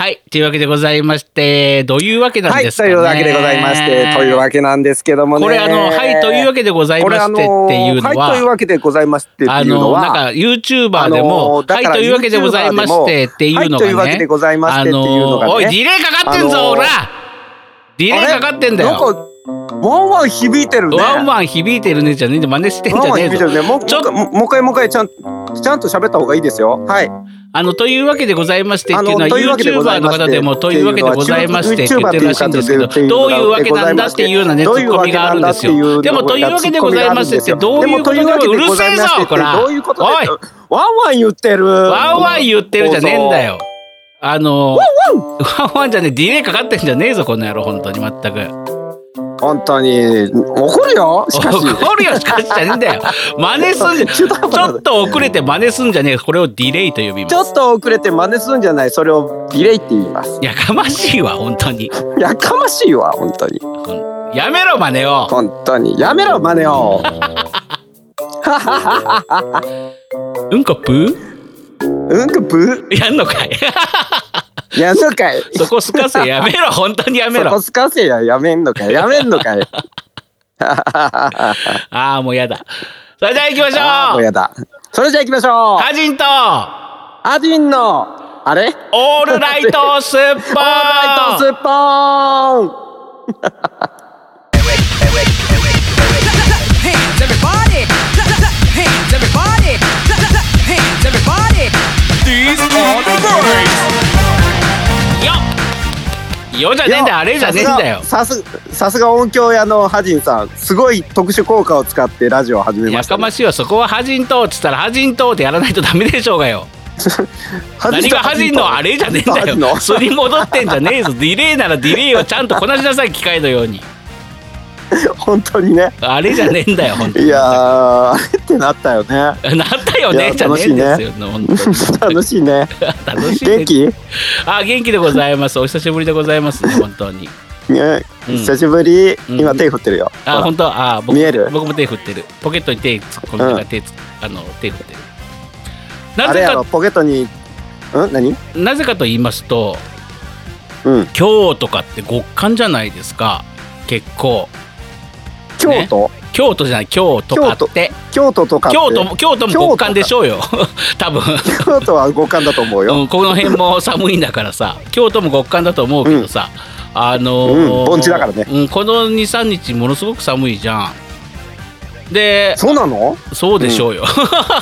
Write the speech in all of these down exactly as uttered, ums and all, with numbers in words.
はい、というわけでございまして、どういうわけなんですかね。 はい、というわけでございまして、というわけなんですけどもね。 これあの、はい、というわけでございましてっていうのは、 はい、というわけでございましてっていうのは、 あの、なんか YouTuber でも、はい、というわけでございましてっていうのがね、はい、というわけでございましてっていうのがね、おい、ディレイかかってんぞ、ほらディレイかかってんだよ。 なんかワンワン響いてるね。 ワンワン響いてるねじゃねえんで、真似してんじゃねえぞ。 ね、もうちょっともう一回もう一回ちゃんちゃんと喋った方がいいですよ。はい。 あのというわけでございましてっていうのは YouTuber の方でもというわけでございましてって言ってるらしいんですけど、どういうわけなんだっていうようなねツッコミがあるんですよ。でもというわけでございましてってどういうことでもうるせえぞこら。おい。 ワンワン言ってる。 ワンワン言ってるじゃねえんだよ。あのワンワンじゃねえ、ディレイかかってんじゃねえぞこの野郎、本当に全く。 本当に怒るよ。しかし怒るよしかしじゃねえんだよ。真似すんじゃちょっと遅れて真似すんじゃねえ。これをディレイと呼びます。 ちょっと遅れて真似すんじゃない、それをディレイって言います。 やかましいわ本当に。 やかましいわ本当に。 やめろ真似を。 本当にやめろ真似を。 うんこぷーうんこぷーやんのかい。 やんのかい。 そこすかせやめろ本当にやめろ。 そこすかせややめんのかいやめんのかい。 ああもうやだ。それじゃあ行きましょう。 もうやだ。それじゃあ行きましょう。 ハジンとハジンのあれオールライトスッポーン。オールライトスッポーン。 よじゃねえんだよ、あれじゃねえんだよ。 さすさすが音響屋のハジンさん、すごい特殊効果を使ってラジオを始めました、ね。 やかましいわ、そこはハジンとっつったらハジンとってやらないとダメでしょうがよ。何がハジンのあれじゃねえんだよ。それに戻ってんじゃねえぞ。ディレイならディレイをちゃんとこなしなさい、機械のように。 本当にね。 あれじゃねえんだよ本当に。 いやー、あれってなったよね。 なったよねじゃねえんですよ、本当に。 楽しいね。 楽しい。 元気？ あ、元気でございます。お久しぶりでございますね、本当に。 ね、久しぶり。今手振ってるよ。 あ、本当。あ、 見える？ 僕も手振ってる。ポケットに手突っ込みながら手あの手振ってる。 なぜかポケットに、ん？何？ なぜかと言いますと、京都かって極寒じゃないですか。結構。 京都、ね、 京都じゃない、京都かって京都とかって京都も京都も極寒でしょうよ。多分京都は極寒だと思うよ、 うん、この辺も寒いんだからさ、京都も極寒だと思うけどさ、うん、あのーうん、盆地だからね、 うん、この にさんにちものすごく寒いじゃん。で、 そうなの？ そうでしょうよ、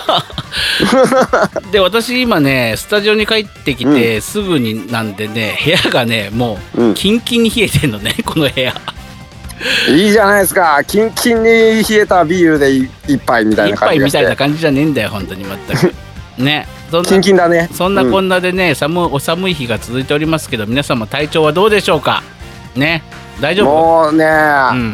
うん、で私今ねスタジオに帰ってきて、うん、すぐになんでね、部屋がねもうキンキンに冷えてんのね、この部屋。 いいじゃないですか。キンキンに冷えたビールで一杯みたいな感じがして。 一杯みたいな感じじゃねえんだよ本当に全く。ね、そんなキンキンだね。 そんなこんなでね、うん、寒お寒い日が続いておりますけど、皆様体調はどうでしょうかね。大丈夫？ もうね、うん、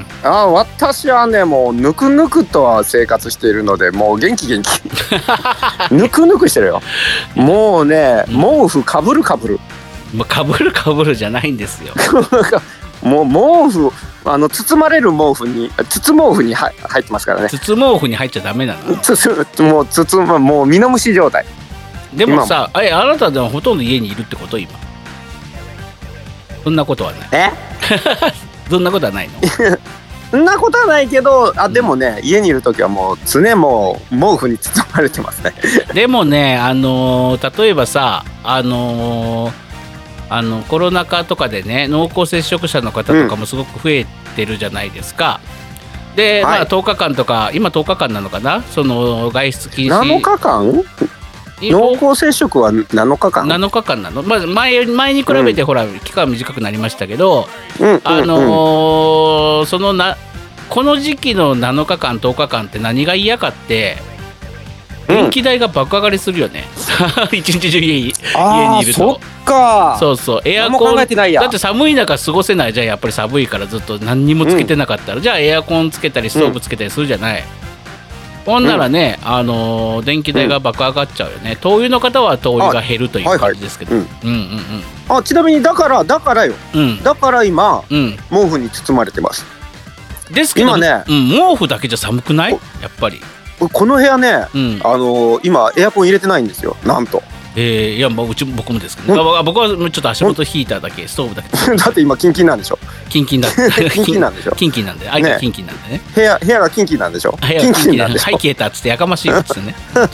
あ、私はねもうぬくぬくとは生活しているので、もう元気元気。ぬくぬくしてるよ。もうね、毛布かぶるかぶる。 もうかぶるかぶるじゃないんですよ。 もう毛布、あの包まれる毛布に筒毛布に入ってますからね。 筒毛布に入っちゃダメなの。 つもう筒もうミノムシ状態。 でもさ、あれあなたでもほとんど家にいるってこと今？そんなことはない。 え？ そんなことはないの？ そんなことはないけど、あ、でもね、うん、家にいる時はもう常もう毛布に包まれてますね。 でもね、あのー、例えばさ、あのーあのコロナ禍とかでね、濃厚接触者の方とかもすごく増えてるじゃないですか、うん、で、はい、まあとおかかんとか、今とおかかんなのかな、その外出禁止。 なのかかん？濃厚接触はなのかかん？ なのかかんなの、まあ、前, 前に比べて、うん、ほら期間短くなりましたけど、うん、あのーうん、そのなこの時期のなのかかんとおかかんって何が嫌かって、電気代が爆上がりするよね。一日中 家, 家にいると。 そっか。 そうそう、エアコンだって寒い中過ごせないじゃん。やっぱり寒いからずっと何にもつけてなかったら、うん、じゃあエアコンつけたりストーブつけたりするじゃない、うん、ほんならね、あのー、電気代が爆上がっちゃうよね。灯油の方は灯油が減るという感じですけど、 あ、ちなみにだからだからよ、うん、だから今、うん、毛布に包まれてます。 ですけど今ね、うん、毛布だけじゃ寒くない？やっぱりこの部屋ね、うん、あのー、今エアコン入れてないんですよ、なんと。 えー、いやもううち僕もですけど、ね、僕はちょっと足元ヒーターだけストーブだけだって今キンキンなんでしょ。 キンキンだキンキンなんでしょ。 キンキンなんで相手キンキンなんでね。 部屋部屋がキンキンなんでしょ。キンキンなんでしょ。 はい消えたっつってやかましいっつってね。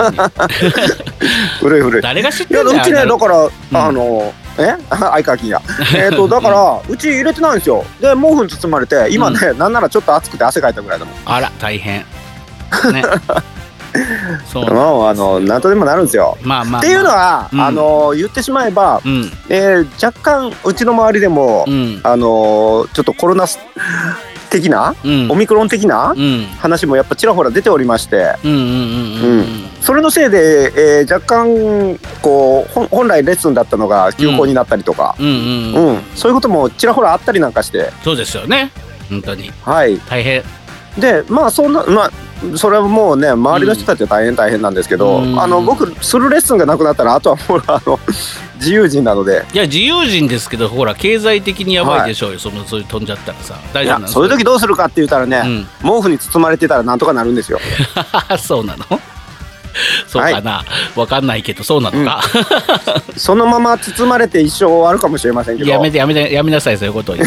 古い古い。 誰が知ってるんだよ。 いやうちねだから、うん、あのえ相川金やえっとだからうち入れてないんですよ。で毛布に包まれて今ね、うん、なんならちょっと暑くて汗かいたぐらいだもん。 あら大変ね。 そうもうあの何とでもなるんですよ。 まあまあまあ、 っていうのは、うん、あの言ってしまえば、うんえー、若干うちの周りでも、うん、あのちょっとコロナ的な、うん、オミクロン的な、うん、話もやっぱちらほら出ておりましてそれのせいで、えー、若干こう本来レッスンだったのが休校になったりとか、うんうんうんうん、そういうこともちらほらあったりなんかして。 そうですよね本当に、 はい、 大変でまあそんなまあそれはもうね周りの人たちは大変大変なんですけど、うん、あの僕するレッスンがなくなったらあとはもうあの自由人なので。 いや自由人ですけどほら経済的にやばいでしょうよ、はい、そのそういう飛んじゃったらさ大丈夫なの。 そういう時どうするかって言ったらね、うん、毛布に包まれてたらなんとかなるんですよ。 そうなのそうかな、はい、分かんないけどそうなのか、 うん、そのまま包まれて一生終わるかもしれませんけど。 やめてやめてやめなさいそういうことを言う。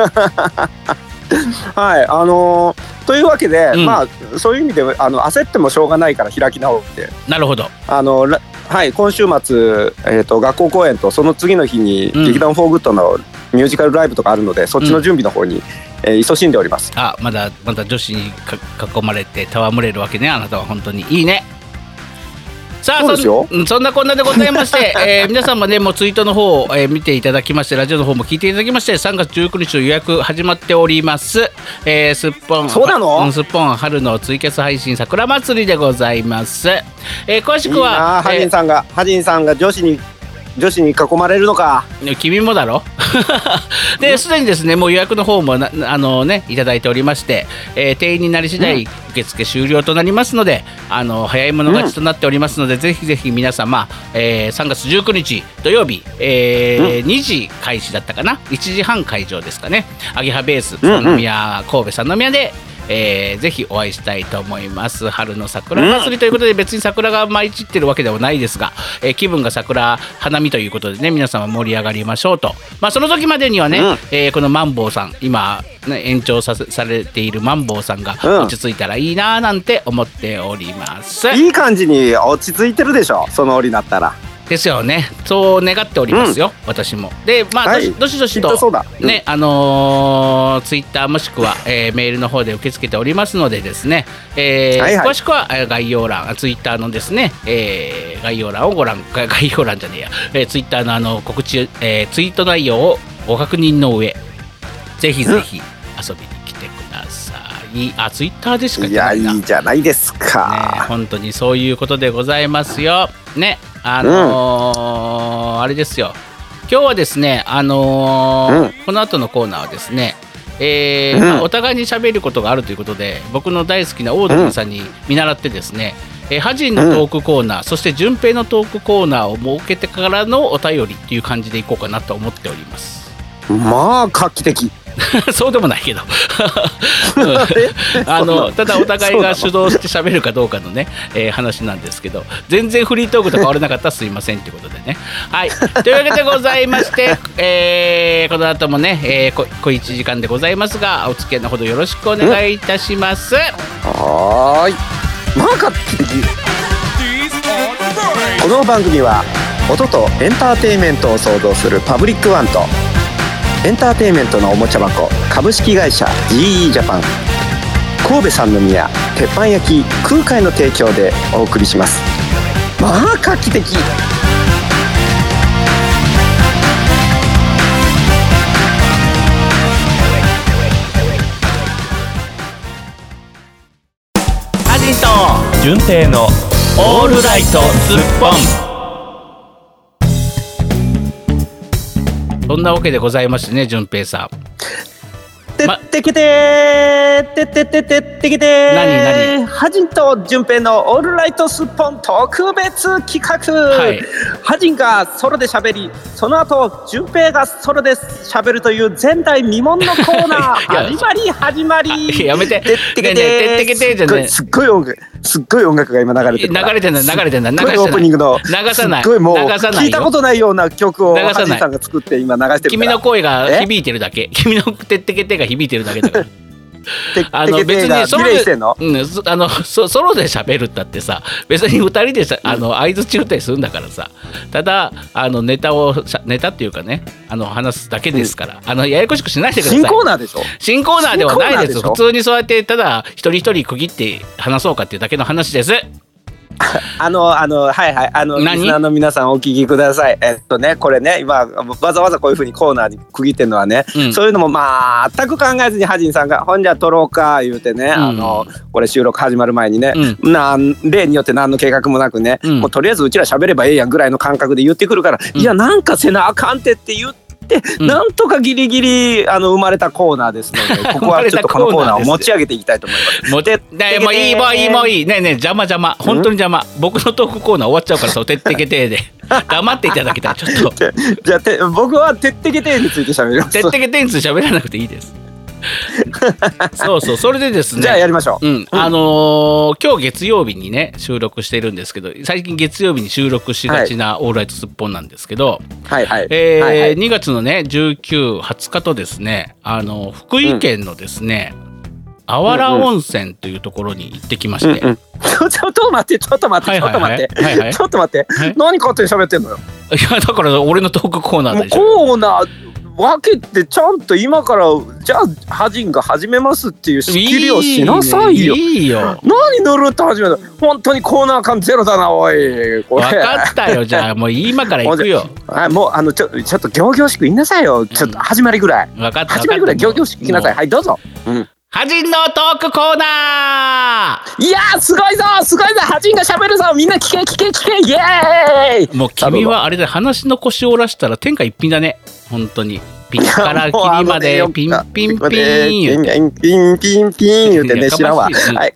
はいあのー、というわけで、うん、まあそういう意味であの焦ってもしょうがないから開き直って。 なるほど。 あのはい今週末、えー、と学校公演とその次の日に、うん、劇団フォーグッドのミュージカルライブとかあるのでそっちの準備の方に、うんえー、勤しんでおります。 あまだまだ女子に囲まれて戯れるわけねあなたは本当にいいね。さあ そ, そ, そんなこんなでございまして、えー、皆さんもねもうツイートの方を、えー、見ていただきましてラジオの方も聞いていただきましてさんがつじゅうくにちの予約始まっております、えー、すっぽんそうなのすっぽん春のツイキャス配信桜祭りでございます、えー、詳しくはいいなハジンさんが、えー、ハジンさんが女子に女子に囲まれるのか。 君もだろですでにですねもう予約の方もなあのねいただいておりまして、えー、定員になり次第、うん、受付終了となりますのであの早い者勝ちとなっておりますので、うん、ぜひぜひ皆様、えー、さんがつじゅうくにち土曜日、えーうん、にじ開始だったかないちじはん会場ですかねアゲハベース三宮、神戸三宮でえー、ぜひお会いしたいと思います。春の桜祭りということで、うん、別に桜が舞い散ってるわけではないですが、えー、気分が桜花見ということでね皆様盛り上がりましょうと、まあ、その時までにはね、うんえー、このマンボウさん今、ね、延長 さ, されているマンボウさんが落ち着いたらいいななんて思っております、うん、 いい感じに落ち着いてるでしょその折になったらですよね。そう願っておりますよ、うん、私も。でまあ、はい、どしどしとね、うん、あのー、ツイッターもしくは、えー、メールの方で受け付けておりますのでですね、えーはいはい、詳しくは概要欄ツイッターのですね、えー、概要欄をご覧概要欄じゃねえや、えー、ツイッターのあの告知、えー、ツイート内容をご確認の上ぜひぜひ遊びに来てください。あツイッターでしかいやいいじゃないですか、 ね、本当にそういうことでございますよね。あのーうん、あれですよ今日はですね、あのーうん、この後のコーナーはですね、えーうんまあ、お互いに喋ることがあるということで僕の大好きなオードリーさんに見習ってですね、うんえー、ハジンのトークコーナー、うん、そして順平のトークコーナーを設けてからのお便りっていう感じでいこうかなと思っております。 まあ画期的そうでもないけどあのただお互いが主導して喋るかどうかのね、えー、話なんですけど全然フリートークと変わらなかったらすいませんということでねはいというわけでございまして、えー、この後もね、えー、こ小いちじかんでございますがお付き合いのほどよろしくお願いいたします。 はーいまあ画期的。この番組は音とエンターテインメントを創造するパブリックワンとエンターテインメントのおもちゃ箱株式会社 ジーイー ジャパン神戸三宮鉄板焼き空海の提供でお送りします。まあ画期的。 ハジンと純正のオールライトスッポン。そんなわけでございましてね順平さんてってけてーてってってってってけてー何何ハジンと順平のオールライトスッポン特別企画、はい、ハジンがソロで喋りその後順平がソロで喋るという前代未聞のコーナー始まり始まりやめててってけてーてってけてーじゃねすっごい音楽すっごい音楽が今流れてる流れてんだ流れてんだ流してないオープニングの流さないすっごいもう流さない聞いたことないような曲をハジンさんが作って今流してるから。 君の声が響いてるだけ君のてってけてが響いてるだけだからあの別にソロで、うん、あのソロで喋るったってさ別にふたりでさあの相づち打ったりするんだからさただあのネタをネタっていうかねあの話すだけですから、うん、あのややこしくしないでください。 新コーナーでしょ。 新コーナーではないです。普通にそうやってただ一人一人区切って話そうかっていうだけの話です。 あのあのはいはいあのリスナーの皆さんお聞きください。えっとねこれね今わざわざこういう風にコーナーに区切ってるのはね、うん、そういうのもまあ全く考えずにハジンさんがほんじゃ撮ろうか言うてね、うん、あのこれ収録始まる前にね、うん、なん例によって何の計画もなくね、うん、もうとりあえずうちら喋ればええやんぐらいの感覚で言ってくるから、うん、いやなんかせなあかんてって言ってで、うん、なんとかギリギリあの生まれたコーナーですのでここはちょっとこのコーナーを持ち上げていきたいと思います。 もてでもういいもういいもういいねえねえ邪魔邪魔本当に邪魔僕のトークコーナー終わっちゃうからそうてってけてで黙っていただきたいちょっとじゃあて僕はてってけてについて喋ります。 てってけてについて喋らなくていいですそうそうそれでですねじゃあやりましょう、 うん、あのー、今日月曜日にね収録してるんですけど最近月曜日に収録しがちなオールライトスッポンなんですけど、 はいはいえーはいはい、 にがつのねじゅうく、はつかとですねあの福井県のですね、うん、あわら温泉というところに行ってきまして、うんうん、 ちょちょっと待ってちょっと待ってちょっと待って、はいはい、ちょっと待って、はい、何勝手に喋ってんのよ。 いやだから俺のトークコーナーでしょ。 コーナー分けてちゃんと今からじゃあハジンが始めますっていう仕切りをしなさいよ。 いいよ何ぬるっと始めた本当にコーナー感ゼロだなおいこれ。 分かったよじゃあもう今から行くよあもうあのちょちょっと仰々しく言いなさいよちょっと始まりぐらい、 うん、分かった始まりぐらい仰々しく言いなさい。はいどうぞ、うんハジンのトークコーナー。いやーすごいぞすごいぞハジンが喋るぞみんな聞け聞け聞けイエーイ。 もう君はあれで話の腰を折らしたら天下一品だね本当に。ピッからキリまでピンピンピンピンピンピンピンピン言ってね知らんわ。はい。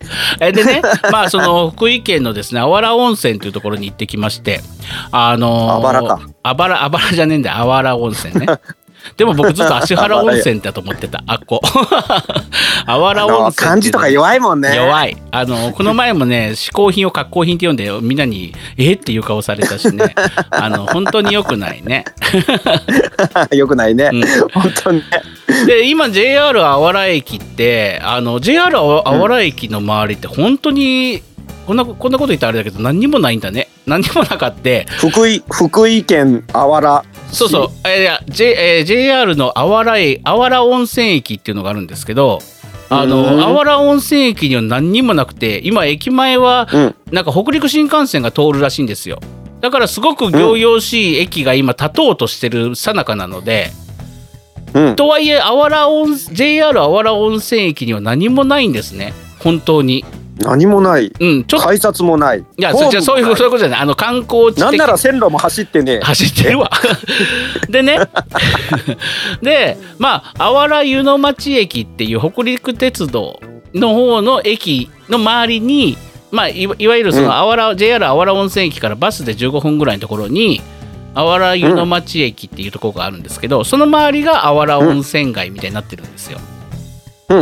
でねまあその福井県のですねあわら温泉というところに行ってきましてあのあばらかあばらあばらじゃねえんだよあわら温泉ね。でも僕ずっと芦原温泉だと思ってたあっこあわら温泉漢字とか弱いもんね。 弱いあのこの前もね嗜好品を格好品って呼んでみんなにえっていう顔されたしねあの本当に良くないね良くないね、うん、本当にね。 で今 ジェイアール あわら駅ってあの ジェイアール あわら駅の周りって本当にこんなこんなこと言ったらあれだけど何にもないんだね。何にもなかって福井福井県あわらそうそう、えーいや J えー、ジェイアール のあわらえあわら温泉駅っていうのがあるんですけどあのあわら温泉駅には何にもなくて今駅前はなんか北陸新幹線が通るらしいんですよ。だからすごく仰々しい駅が今立とうとしてる最中なので、うん、とはいえあわら温 ジェイアール あわら温泉駅には何もないんですね本当に。 何もない、 うん、ちょっと改札もない。いやそじゃそういうそういうことじゃないあの観光地的なんなら線路も走ってね走ってるわでねでまああわら湯の町駅っていう北陸鉄道の方の駅の周りにまあいわ、いわゆるそのあわら、うん、ジェイアール あわら温泉駅からバスでじゅうごふんぐらいのところにあわら湯の町駅っていうところがあるんですけど、うん、その周りがあわら温泉街みたいになってるんですよ。うん、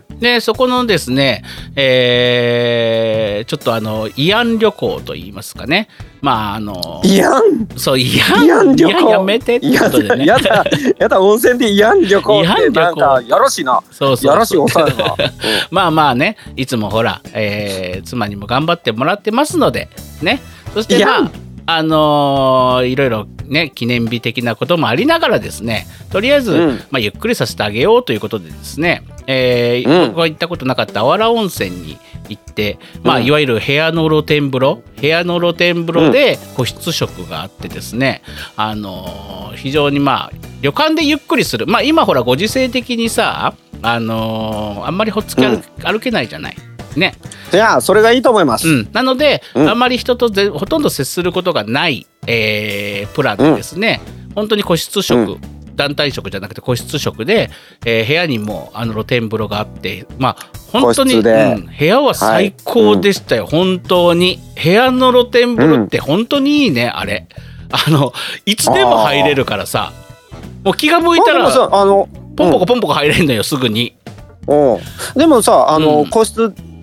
でそこのですね、えー、ちょっとあの慰安旅行といいますかねまああの慰安そう慰安慰安旅行やめてってことでねやだやだ温泉で慰安旅行ってなんかやらしいなそうそうそうやらしいおさんが、うん、 まあまあねいつもほら、えー、妻にも頑張ってもらってますのでねそしてまああのー、いろいろね記念日的なこともありながらですねとりあえず、うんまあ、ゆっくりさせてあげようということでですね、えーうん、僕は行ったことなかったあわら温泉に行って、まあ、いわゆる部屋の露天風呂部屋の露天風呂で個室食があってですね、あのー、非常にまあ旅館でゆっくりするまあ今ほらご時世的にさ、あのー、あんまりほっつき歩、うん、歩けないじゃないね、 いやそれがいいと思います、 うん、なので、うん、あまり人とぜほとんど接することがない、えー、プランでですね、うん、本当に個室食、うん、団体食じゃなくて個室食で、えー、部屋にもあの露天風呂があってまあ本当に、うん、部屋は最高でしたよ、はい、本当に部屋の露天風呂って本当にいいね、うん、あれあのいつでも入れるからさもう気が向いたらあのポンポコポンポコ入れるのよすぐに。 うん、でもさあの、うん、個室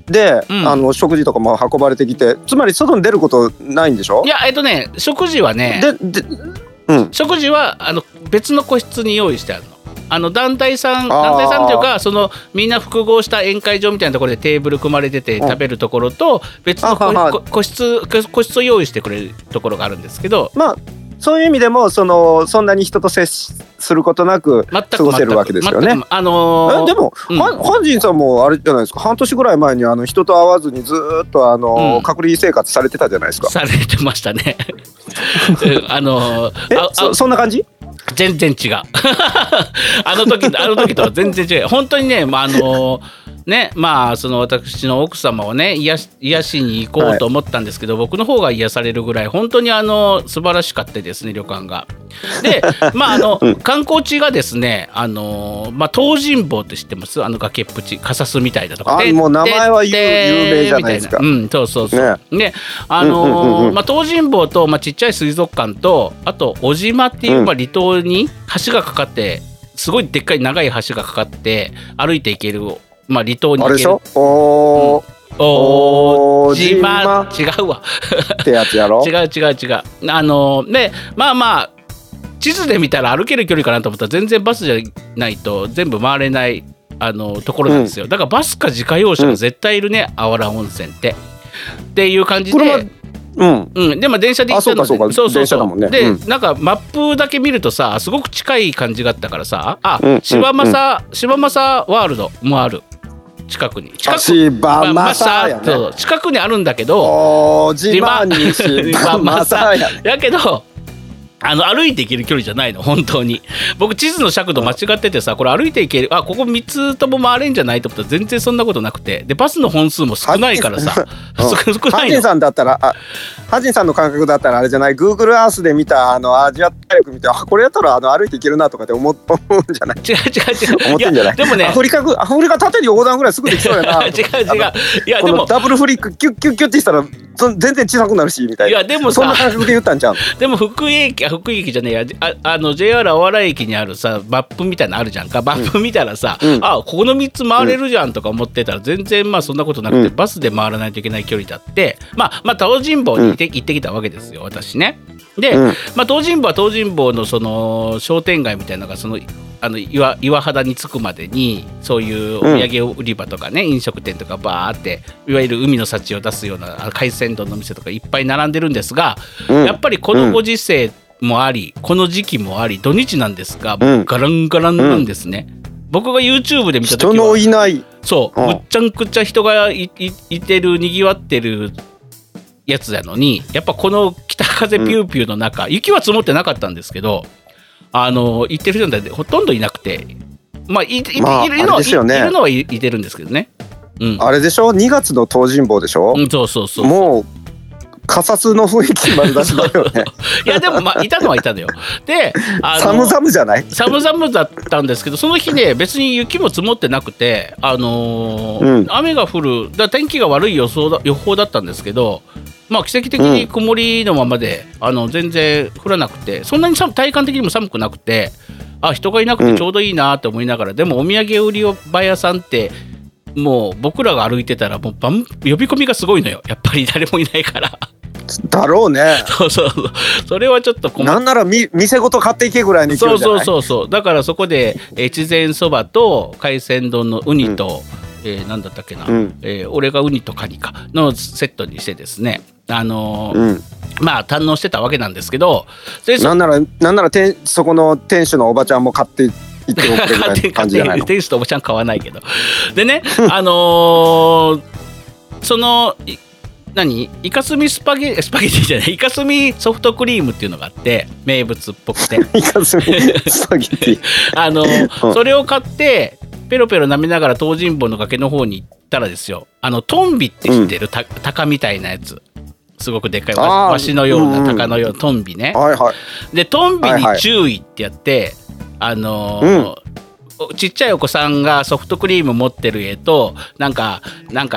で、うん、あの食事とかも運ばれてきて、つまり外に出ることないんでしょ？ いやえっとね食事はねでで、うん、食事はあの別の個室に用意してあるの。あの団体さん団体さんというかそのみんな複合した宴会場みたいなところでテーブル組まれてて食べるところと別の個, 個室個室を用意してくれるところがあるんですけど、 まあそういう意味でも そ, のそんなに人と接することなく過ごせるわけですよね。 あのー、 でも、うん、ハンジンさんもあれじゃないですか、半年ぐらい前にあの人と会わずにずっとあの、うん、隔離生活されてたじゃないですか。 されてましたね。あのー、 えあそ, そんな感じ？ 全然違う。あの時あの時とは全然違う。本当にね、まああのねまあその私の奥様をね癒し、癒しに行こうと思ったんですけど、はい、僕の方が癒されるぐらい本当にあの素晴らしかったですね、旅館が。でまああの、うん、観光地がですね、あのまあ東尋坊って知ってます？あの崖っぷちカサスみたいなとか。 あもう名前は有名じゃないですか。 うんそうそうそう。ね、ねあの、うんうんうん、まあ東尋坊と、まあ、ちっちゃい水族館とあと小島っていう、うん、まあ、離島に橋がかかってすごいでっかい長い橋がかかって歩いて行ける、まあ、離島に行ける。あれでしょ？おーお島違うわってやつやろ。 違う違う違う。あのでまあまあ地図で見たら歩ける距離かなと思ったら全然バスじゃないと全部回れないあのところなんですよ、うん、だからバスか自家用車が絶対いるね、うん、あわら温泉ってっていう感じで、うんうん、でも電車で行ったので、そうそうそうそう、ね、で、うん、なんかマップだけ見るとさすごく近い感じがあったからさあ、うん、柴正、うん、柴正ワールドもある近くに近く柴正やね、 近くにあるんだけどお自慢に柴正ややけどあの歩いて行ける距離じゃないの本当に。僕地図の尺度間違っててさ、これ歩いて行ける、あここみっつとも回れんじゃないと思ったら全然そんなことなくて、でバスの本数も少ないからさ、うん、少ないの。 ハジンさんだったらあハジンさんの感覚だったらあれじゃない、 Google Earth で見たあのアジア大陸見て、あこれやったらあの歩いて行けるなとかって思うんじゃない？ 違う違う違う思ってんじゃない？ でもねアフリカアフリカ縦に横断ぐらいすぐできそうやな。違う違う、いやでもダブルフリックキュッキュッキュッってしたら全然小さくなるしみたいな。いやでもさそんな感覚で言ったんじゃん。 でも福井駅あ福井駅じゃねえやああの ジェイアール あわら駅にあるさマップみたいなのあるじゃんか。マップ見たらさ、うん、あここのみっつ回れるじゃんとか思ってたら全然まあそんなことなくて、うん、バスで回らないといけない距離だって、まあまあ東尋坊に行って、うん、行ってきたわけですよ私ね。で、うん、まあ東尋坊は東尋坊のその商店街みたいなのがそのあの 岩, 岩肌に着くまでにそういうお土産売り場とかね、うん、飲食店とかバーっていわゆる海の幸を出すような海鮮丼の店とかいっぱい並んでるんですが、うん、やっぱりこのご時世もあり、うん、この時期もあり土日なんですが、うん、ガランガランなんですね、うん、僕が YouTube で見た時は人のいないそう、うん、むっちゃんくちゃ人が い, い, いてるにぎわってるやつなのにやっぱこの北風ピューピューの中、うん、雪は積もってなかったんですけどあの行ってる人なんてほとんどいなくて、まあ い, い, まあ、い, るのい, ね、いるのはい, いてるんですけどね、 うん、あれでしょにがつの東尋坊でしょ、 うん、そうそうそうもうカサスの雰囲気丸出しだよね。 いやでもまあいたのはいたのよ。であの寒々じゃない寒々だったんですけどその日ね別に雪も積もってなくて、あのーうん、雨が降るだ天気が悪い予想だ予報だったんですけど、まあ奇跡的に曇りのままで、うん、あの全然降らなくてそんなに体感的にも寒くなくてあ人がいなくてちょうどいいなって思いながら、うん、でもお土産売り場屋さんってもう僕らが歩いてたらもう呼び込みがすごいのよやっぱり誰もいないからだろうね。 そうそうそうそれはちょっと困なんならみ店ごと買っていけぐらいの勢いじゃない？ そうそうそうそうだからそこで越前そばと海鮮丼のウニと、うんえー、なんだったっけな、うんえー、俺がウニとカニかのセットにしてですねあのーうんまあ堪能してたわけなんですけどなんならなんならてそこの店主のおばちゃんも買って行っておくれぐらいの感じじゃないの？ 店主とおばちゃん買わないけどでねあのー、その何イカスミスパゲスパゲティじゃないイカスミソフトクリームっていうのがあって名物っぽくてイカスミスパゲティあの、うん、それを買ってペロペロ舐めながら東尋坊の崖の方に行ったらですよあのトンビって知ってる、うん、た鷹みたいなやつすごくでっかいワシのような鷹のようなトンビね、はいはい、でトンビに注意ってやって、はいはい、あのーうん、ちっちゃいお子さんがソフトクリーム持ってる絵となんかなんか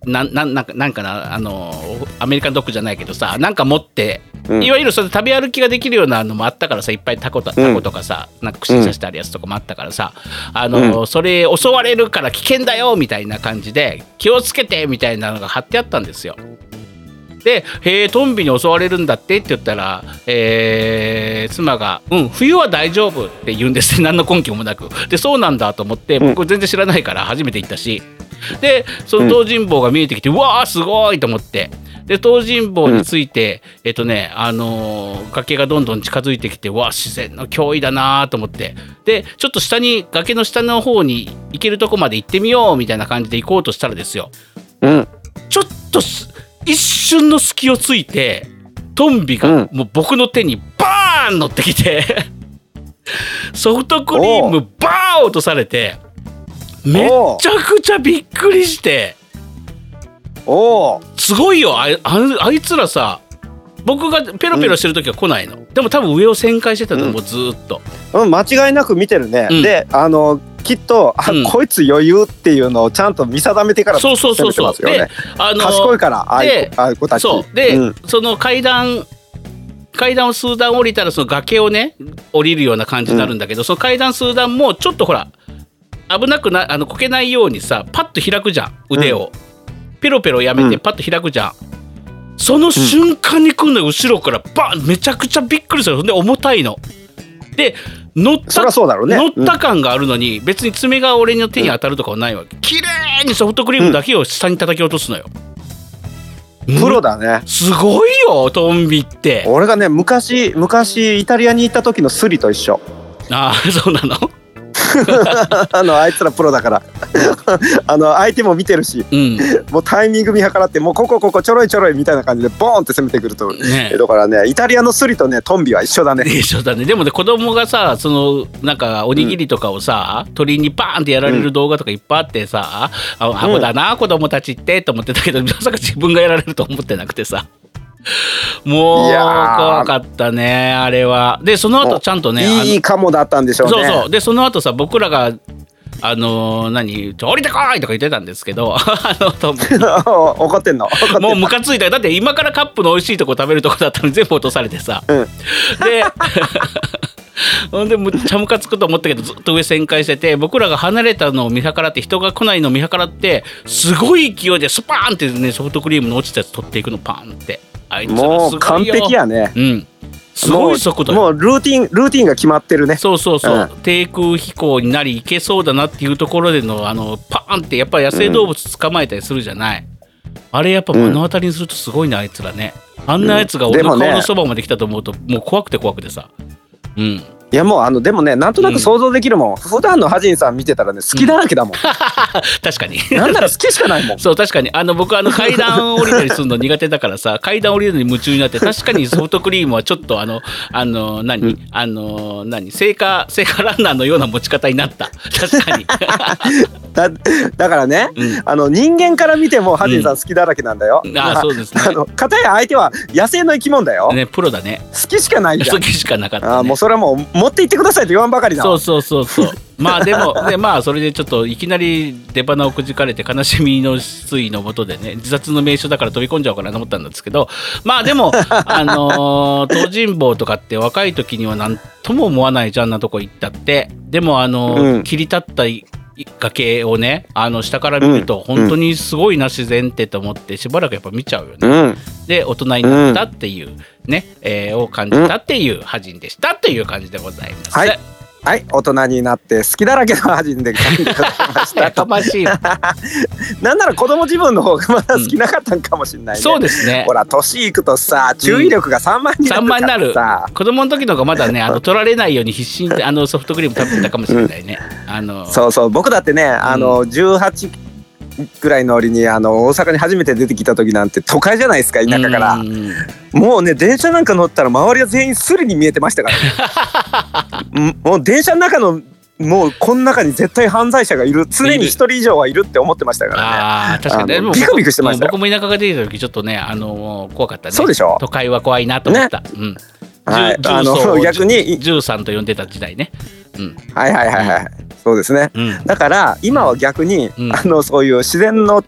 なななんかなんかなあのアメリカンドッグじゃないけどさ、なんか持って、うん、いわゆるそれ食べ歩きができるようなのもあったからさ、いっぱいタコとタコとかさ、うん、なんか串刺してあるやつとかもあったからさ、あの、うん、それ襲われるから危険だよみたいな感じで気をつけてみたいなのが貼ってあったんですよ。で、へえトンビに襲われるんだってって言ったら、えー、妻が「うん冬は大丈夫」って言うんですね。何の根拠もなく。でそうなんだと思って、僕全然知らないから初めて行ったし、でその東尋坊が見えてきて、うん、うわーすごいと思って、で東尋坊について、うん、えっとねあのー、崖がどんどん近づいてきて、わ自然の脅威だなと思って、でちょっと下に崖の下の方に行けるとこまで行ってみようみたいな感じで行こうとしたらですよ、うん、ちょっと一瞬の隙をついてトンビがもう僕の手にバーン乗ってきて、うん、ソフトクリームバーン落とされて、めっちゃくちゃびっくりして、おすごいよ あ, あ, あいつらさ、僕がペロペロしてる時は来ないの、うん、でも多分上を旋回してたと思う、うん、ずっと、 うん、間違いなく見てるね、うん、であのきっとあ、うん、こいつ余裕っていうのをちゃんと見定めてから攻めてますよね。そうそうそうそう。で、あのー、賢いからああいう子たち。 そうで、うん、その階段階段を数段降りたらその崖をね降りるような感じになるんだけど、うん、その階段数段もちょっとほら危なくなあのこけないようにさパッと開くじゃん腕を、うん、ペロペロやめてパッと開くじゃん、うん、その瞬間に来るの後ろからバンめちゃくちゃびっくりする。で重たいので乗った、 そうだろうね、 乗った感があるのに、うん、別に爪が俺の手に当たるとかはないわけ。綺麗にソフトクリームだけを下に叩き落とすのよ、 うん、プロだね。 すごいよトンビって。 俺がね昔昔イタリアに行った時のスリと一緒。 ああそうなのあのあいつらプロだからあの相手も見てるし、うん、もうタイミング見計らってもうここここちょろいちょろいみたいな感じでボーンって攻めてくると、ね、だからねイタリアのスリとねトンビは一緒だね。 一緒だね。でもね子供がさそのなんかおにぎりとかをさ、うん、鳥にバーンってやられる動画とかいっぱいあってさ、うん、あアホだな、うん、子供たちってと思ってたけどまさか自分がやられると思ってなくてさもう怖かったねあれは。でその後ちゃんとねいいかもだったんでしょうね。 そうそう。でその後さ僕らがあのー、何降りてこいとか言ってたんですけどあの怒ってんのもうムカついた。だって今からカップの美味しいとこ食べるとこだったのに全部落とされてさ、うん、でほんでむっちゃムカつくと思ったけどずっと上旋回してて、僕らが離れたのを見計らって人が来ないのを見計らってすごい勢いでスパーンってねソフトクリームの落ちたやつ取っていくのパンって。あいつらすごいよ。もう完璧やね。 うんすごい速度よ。 もうルーティンルーティンが決まってるね。 そうそうそう、うん、低空飛行になりいけそうだなっていうところでのあのパーンってやっぱり野生動物捕まえたりするじゃない、うん、あれやっぱ目の当たりにするとすごいなあいつらね。あんなやつが俺の顔のそばまで来たと思うともう怖くて怖くてさ。うんいやもうあのでもねなんとなく想像できるもん、うん、普段のハジンさん見てたらね好きだらけだもん、うん、 確かになんなら好きしかないもんそう確かにあの僕あの階段降りたりするの苦手だからさ階段降りるのに夢中になって確かにソフトクリームはちょっとあのあの何、うん、あの何聖火聖火ランナーのような持ち方になった確かにだ, だからね、うん、あの人間から見てもハジンさん好きだらけなんだよ、 うん、ああそうですね。 あの片や相手は野生の生き物だよね。プロだね。 好きしかないじゃん。 好きしかなかった、ね、 あもうそれはもう持って行ってくださいと言わんばかりだ。 そうそうそうそうまあでもでまあそれでちょっといきなり出花をくじかれて悲しみの水のもとでね自殺の名所だから飛び込んじゃおうかなと思ったんですけど、まあでもあのー、東尋坊とかって若い時には何とも思わないじゃんなとこ行ったって。でもあのーうん、切り立った崖をねあの下から見ると本当にすごいな自然ってと思ってしばらくやっぱ見ちゃうよね、うん、で大人になったっていうね、うんえー、を感じたっていうハジンでしたという感じでございます。 はいはい、大人になって好きだらけのハジンで感じました。 やかましい。 なんなら子供自分の方がまだ好きなかったんかもしれないね、うん、 そうですね。 ほら年いくとさ注意力がさんばいになるからさ、うん、さんばいになる。 子供の時の方がまだねあの取られないように必死にあのソフトクリーム食べてたかもしれないね、うん、あのそうそう僕だってねあのじゅうはちぐらいの折にあの大阪に初めて出てきた時なんて都会じゃないですか田舎から。もうね電車なんか乗ったら周りは全員スリに見えてましたからねもう電車の中のもうこの中に絶対犯罪者がいる常に一人以上はいるって思ってましたからね。 あ確かに、ね、 ビクビクしてましたよ。 僕も田舎が出てた時ちょっとねあの怖かったね。 そうでしょ。 都会は怖いなと思った、ねうんはい、あの逆にじゅうさんと呼んでた時代ね、うん、 はいはいはいはい、うん、そうですね、うん、だから今は逆に、うん、あのそういう自然の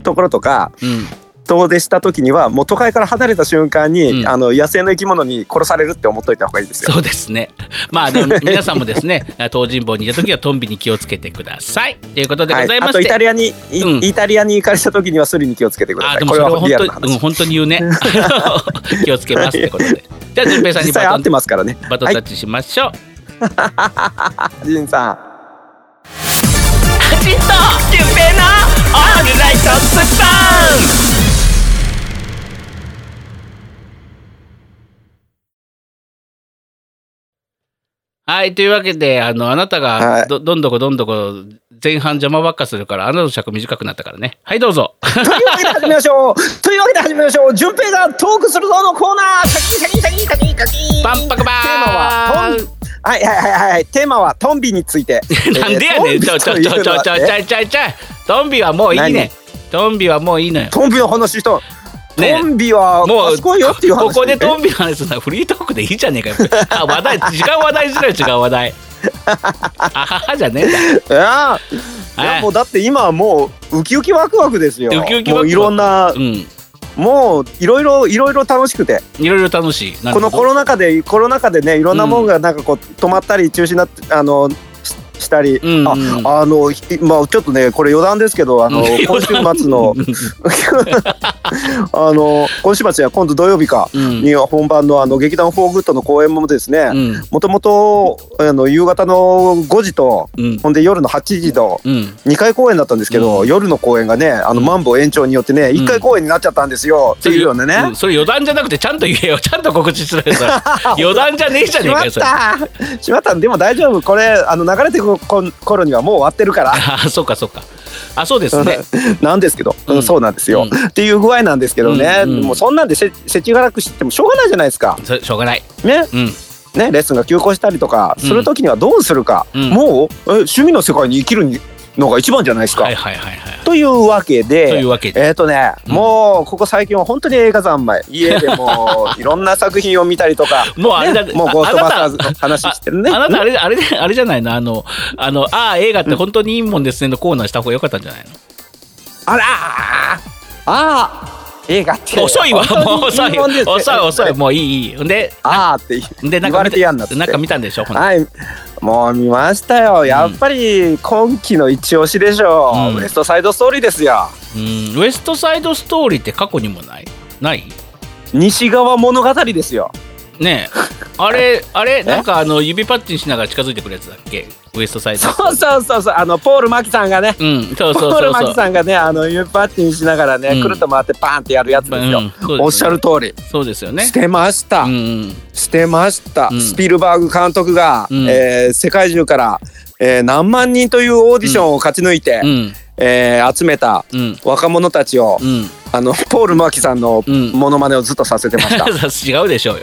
ところとか、 うん、 遠出した時にはもう都会から離れた瞬間に、うん、あの野生の生き物に殺されるって思っといた方がいいですよ。 そうですね。まあでも皆さんもですね東尋坊にいた時はトンビに気をつけてくださいということでございまして、はい、あとイタリアに、うん、イタリアに行かれた時にはスリに気をつけてください。 あでもそれは本当に、うん、本当に言うね気をつけますってことでじゃあ順平さんにバトン、 合ってますからね、 バトンタッチしましょう。 はい、ジンさんアジト順平のオールライトスターン。はい、というわけで、あの、あなたがど、はい、どんどこどんどこ前半邪魔ばっかするから、あなたの尺短くなったからね。はい、どうぞ。 というわけで始めましょう。というわけで始めましょう。順平がトークするぞのコーナー。カキカキカキカキカキ。 パンパカバーン。 テーマはトン。はいはいはいはい。テーマはトンビについて。 なんでやねん。ちょちょちょちょちょちょちょちょ。トンビはもういいね。トンビはもういいのよ。 トンビの話と。トンビは賢いよっていう話。 ここでトンビの話するのはフリートークでいいじゃねえかよ。あ話題時間話題しろよ、違う話題。あははじゃねえんだ。いやいやもうだって今はもうウキウキワクワクですよ。 ウキウキワクワク。 もういろんな、うん、もういろいろいろいろ楽しくて。 いろいろ楽しい。 このコロナ禍でコロナ禍でねいろんなもんがなんかこう止まったり中止になってあの。したり、うんうん、ああのまあちょっとねこれ余談ですけどあの今週末のあの今週末や今度土曜日かに本番のあの劇団フォーグッドの公演もですねもともと夕方のごじと、うん、ほんで夜のはちじとにかい公演だったんですけど、うん、夜の公演がねあのマンボウ延長によってねいっかい公演になっちゃったんですよ、うん、っていうようなね、 うん、それ余談じゃなくてちゃんと言えよ、ちゃんと告知するよ余談じゃねえじゃねえかよそれ。 しまったしまったでも大丈夫、これあの流れてくる頃にはもう終わってるからあそうかそうかあそうですねなんですけど、うん、そうなんですよ、うん、っていう具合なんですけどね、うんうん、もうそんなんでせせちがらくしてもしょうがないじゃないですか。 しょうがないね、うんね、レッスンが休校したりとかするときにはどうするか、うん、もうえ趣味の世界に生きるのが一番じゃないですか。 はいはいはいはい、 というわけで、 というわけでえっ、ー、とね、うん、もうここ最近は本当に映画三昧、家でもいろんな作品を見たりとか、 もうあれだ、 ね、もうゴーストバスターズの話してるね。 あなたあれあれあれじゃないの、あのあのああ映画って本当にいいもんですねのコーナーした方が良かったんじゃないの？ あらーああ。映画って遅いわもう遅い遅い遅いもういいいいであーってでなんか見たなんか見たんでしょ。 はいもう見ましたよ。やっぱり今期の一押しでしょう、うん、ウエストサイドストーリーですよ。 うんウエストサイドストーリーって過去にもないない西側物語ですよねえあれあれなんかあの指パッチンしながら近づいてくるやつだっけ、ウエストサイド。 そうそうそうそう、あのポール・マキさんがね、 うん、そうそうそうそう、 ポール・マキさんがねあの指パッチンしながらね、うん、くるっと回ってパーンってやるやつですよ、うんですね、おっしゃる通りそうですよね。 してました、うん、してました、うん、スピルバーグ監督が、うんえー、世界中から、えー、何万人というオーディションを勝ち抜いて、うんうんえー、集めた若者たちを、うん、あのポール・マキさんのモノマネをずっとさせてました、うん、違うでしょうよ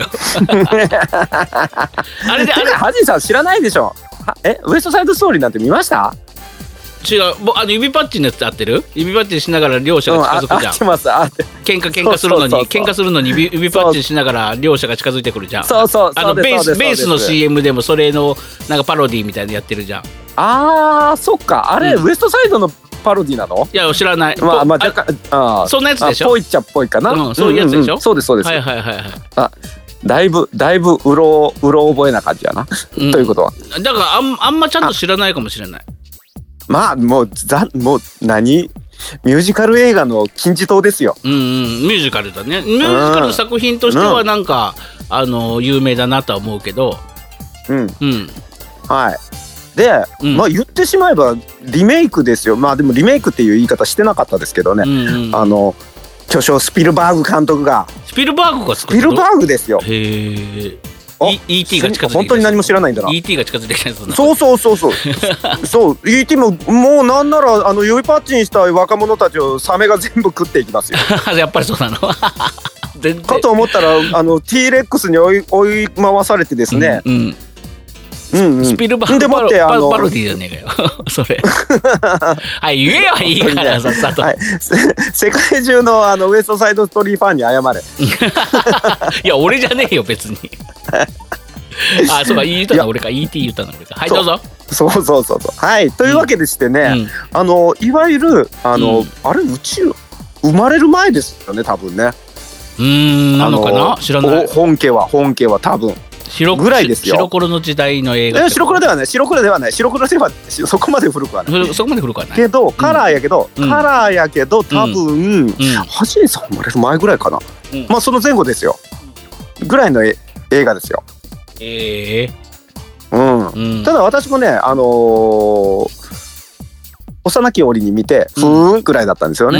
あれであれハジンさん知らないでしょ。えウエストサイドストーリーなんて見ました？ 違うあの指パッチンのやつ合ってる？指パッチンしながら両者が近づくじゃん、うん、 合ってます合って喧嘩喧嘩するのに喧嘩するのに指, 指パッチンしながら両者が近づいてくるじゃん。 そうそうあのベースベースの シーエム でもそれのなんかパロディみたいなやってるじゃん。 あーそっかあれ、うん、ウエストサイドのパロディなの？ いや知らない。 まあまあ若干あそんなやつでしょ。 ぽいっちゃっぽいかな、 うん、そういうやつでしょ、うんうんうん、 そうですそうです。 はいはいはいはい。 あだいぶだいぶうろうろ覚えな感じやな、うん、ということはだからあ ん, あんまちゃんと知らないかもしれない。 まあもうざもう何ミュージカル映画の金字塔ですよ。 うんうんミュージカルだね。ミュージカル作品としてはなんか、うん、あの有名だなとは思うけどうんうんはいで、うん、まあ言ってしまえばリメイクですよ。まあでもリメイクっていう言い方してなかったですけどね、うんうん、あの巨匠スピルバーグ監督がスピルバーグが作ったの？スピルバーグですよ。 へーイーティー が近づいてきた。 本当に何も知らないんだな。 イーティー が近づいてきたやつな。 そうそうそうそうそう イーティー ももうなんならあの指パッチンした若者たちをサメが全部食っていきますよやっぱりそうなの全然かと思ったらあの T レックスに追い、追い回されてですね、うんうんうんうん、 スピルバーグパロ、パロ、パロディじゃねえかよそれはい言えよいいからさっさと、はい、 世界中 の, あのウエストサイドストーリーファンに謝れいや俺じゃねえよ別にあそうか言ったの俺か イーティー 言ったの俺かはいどうぞ。 そうそうそうそうはいというわけでしてね、うん、あのいわゆるあの、うん、あれ宇宙生まれる前ですよね多分ね。うーんなのかな知らない。 本家は本家は多分白ぐらいですよ。 白黒の時代の映画。 白黒ではない白黒ではない白黒ではそこまで古くはない。 そこまで古くはないけどカラーやけど、うん、カラーやけど多分、うん、はじめさん生まれる前ぐらいかな、うん、まあその前後ですよぐらいの映画ですよ。 ええー、うん、うん、ただ私もねあのー、幼き折に見てふーんぐらいだったんですよね、うん、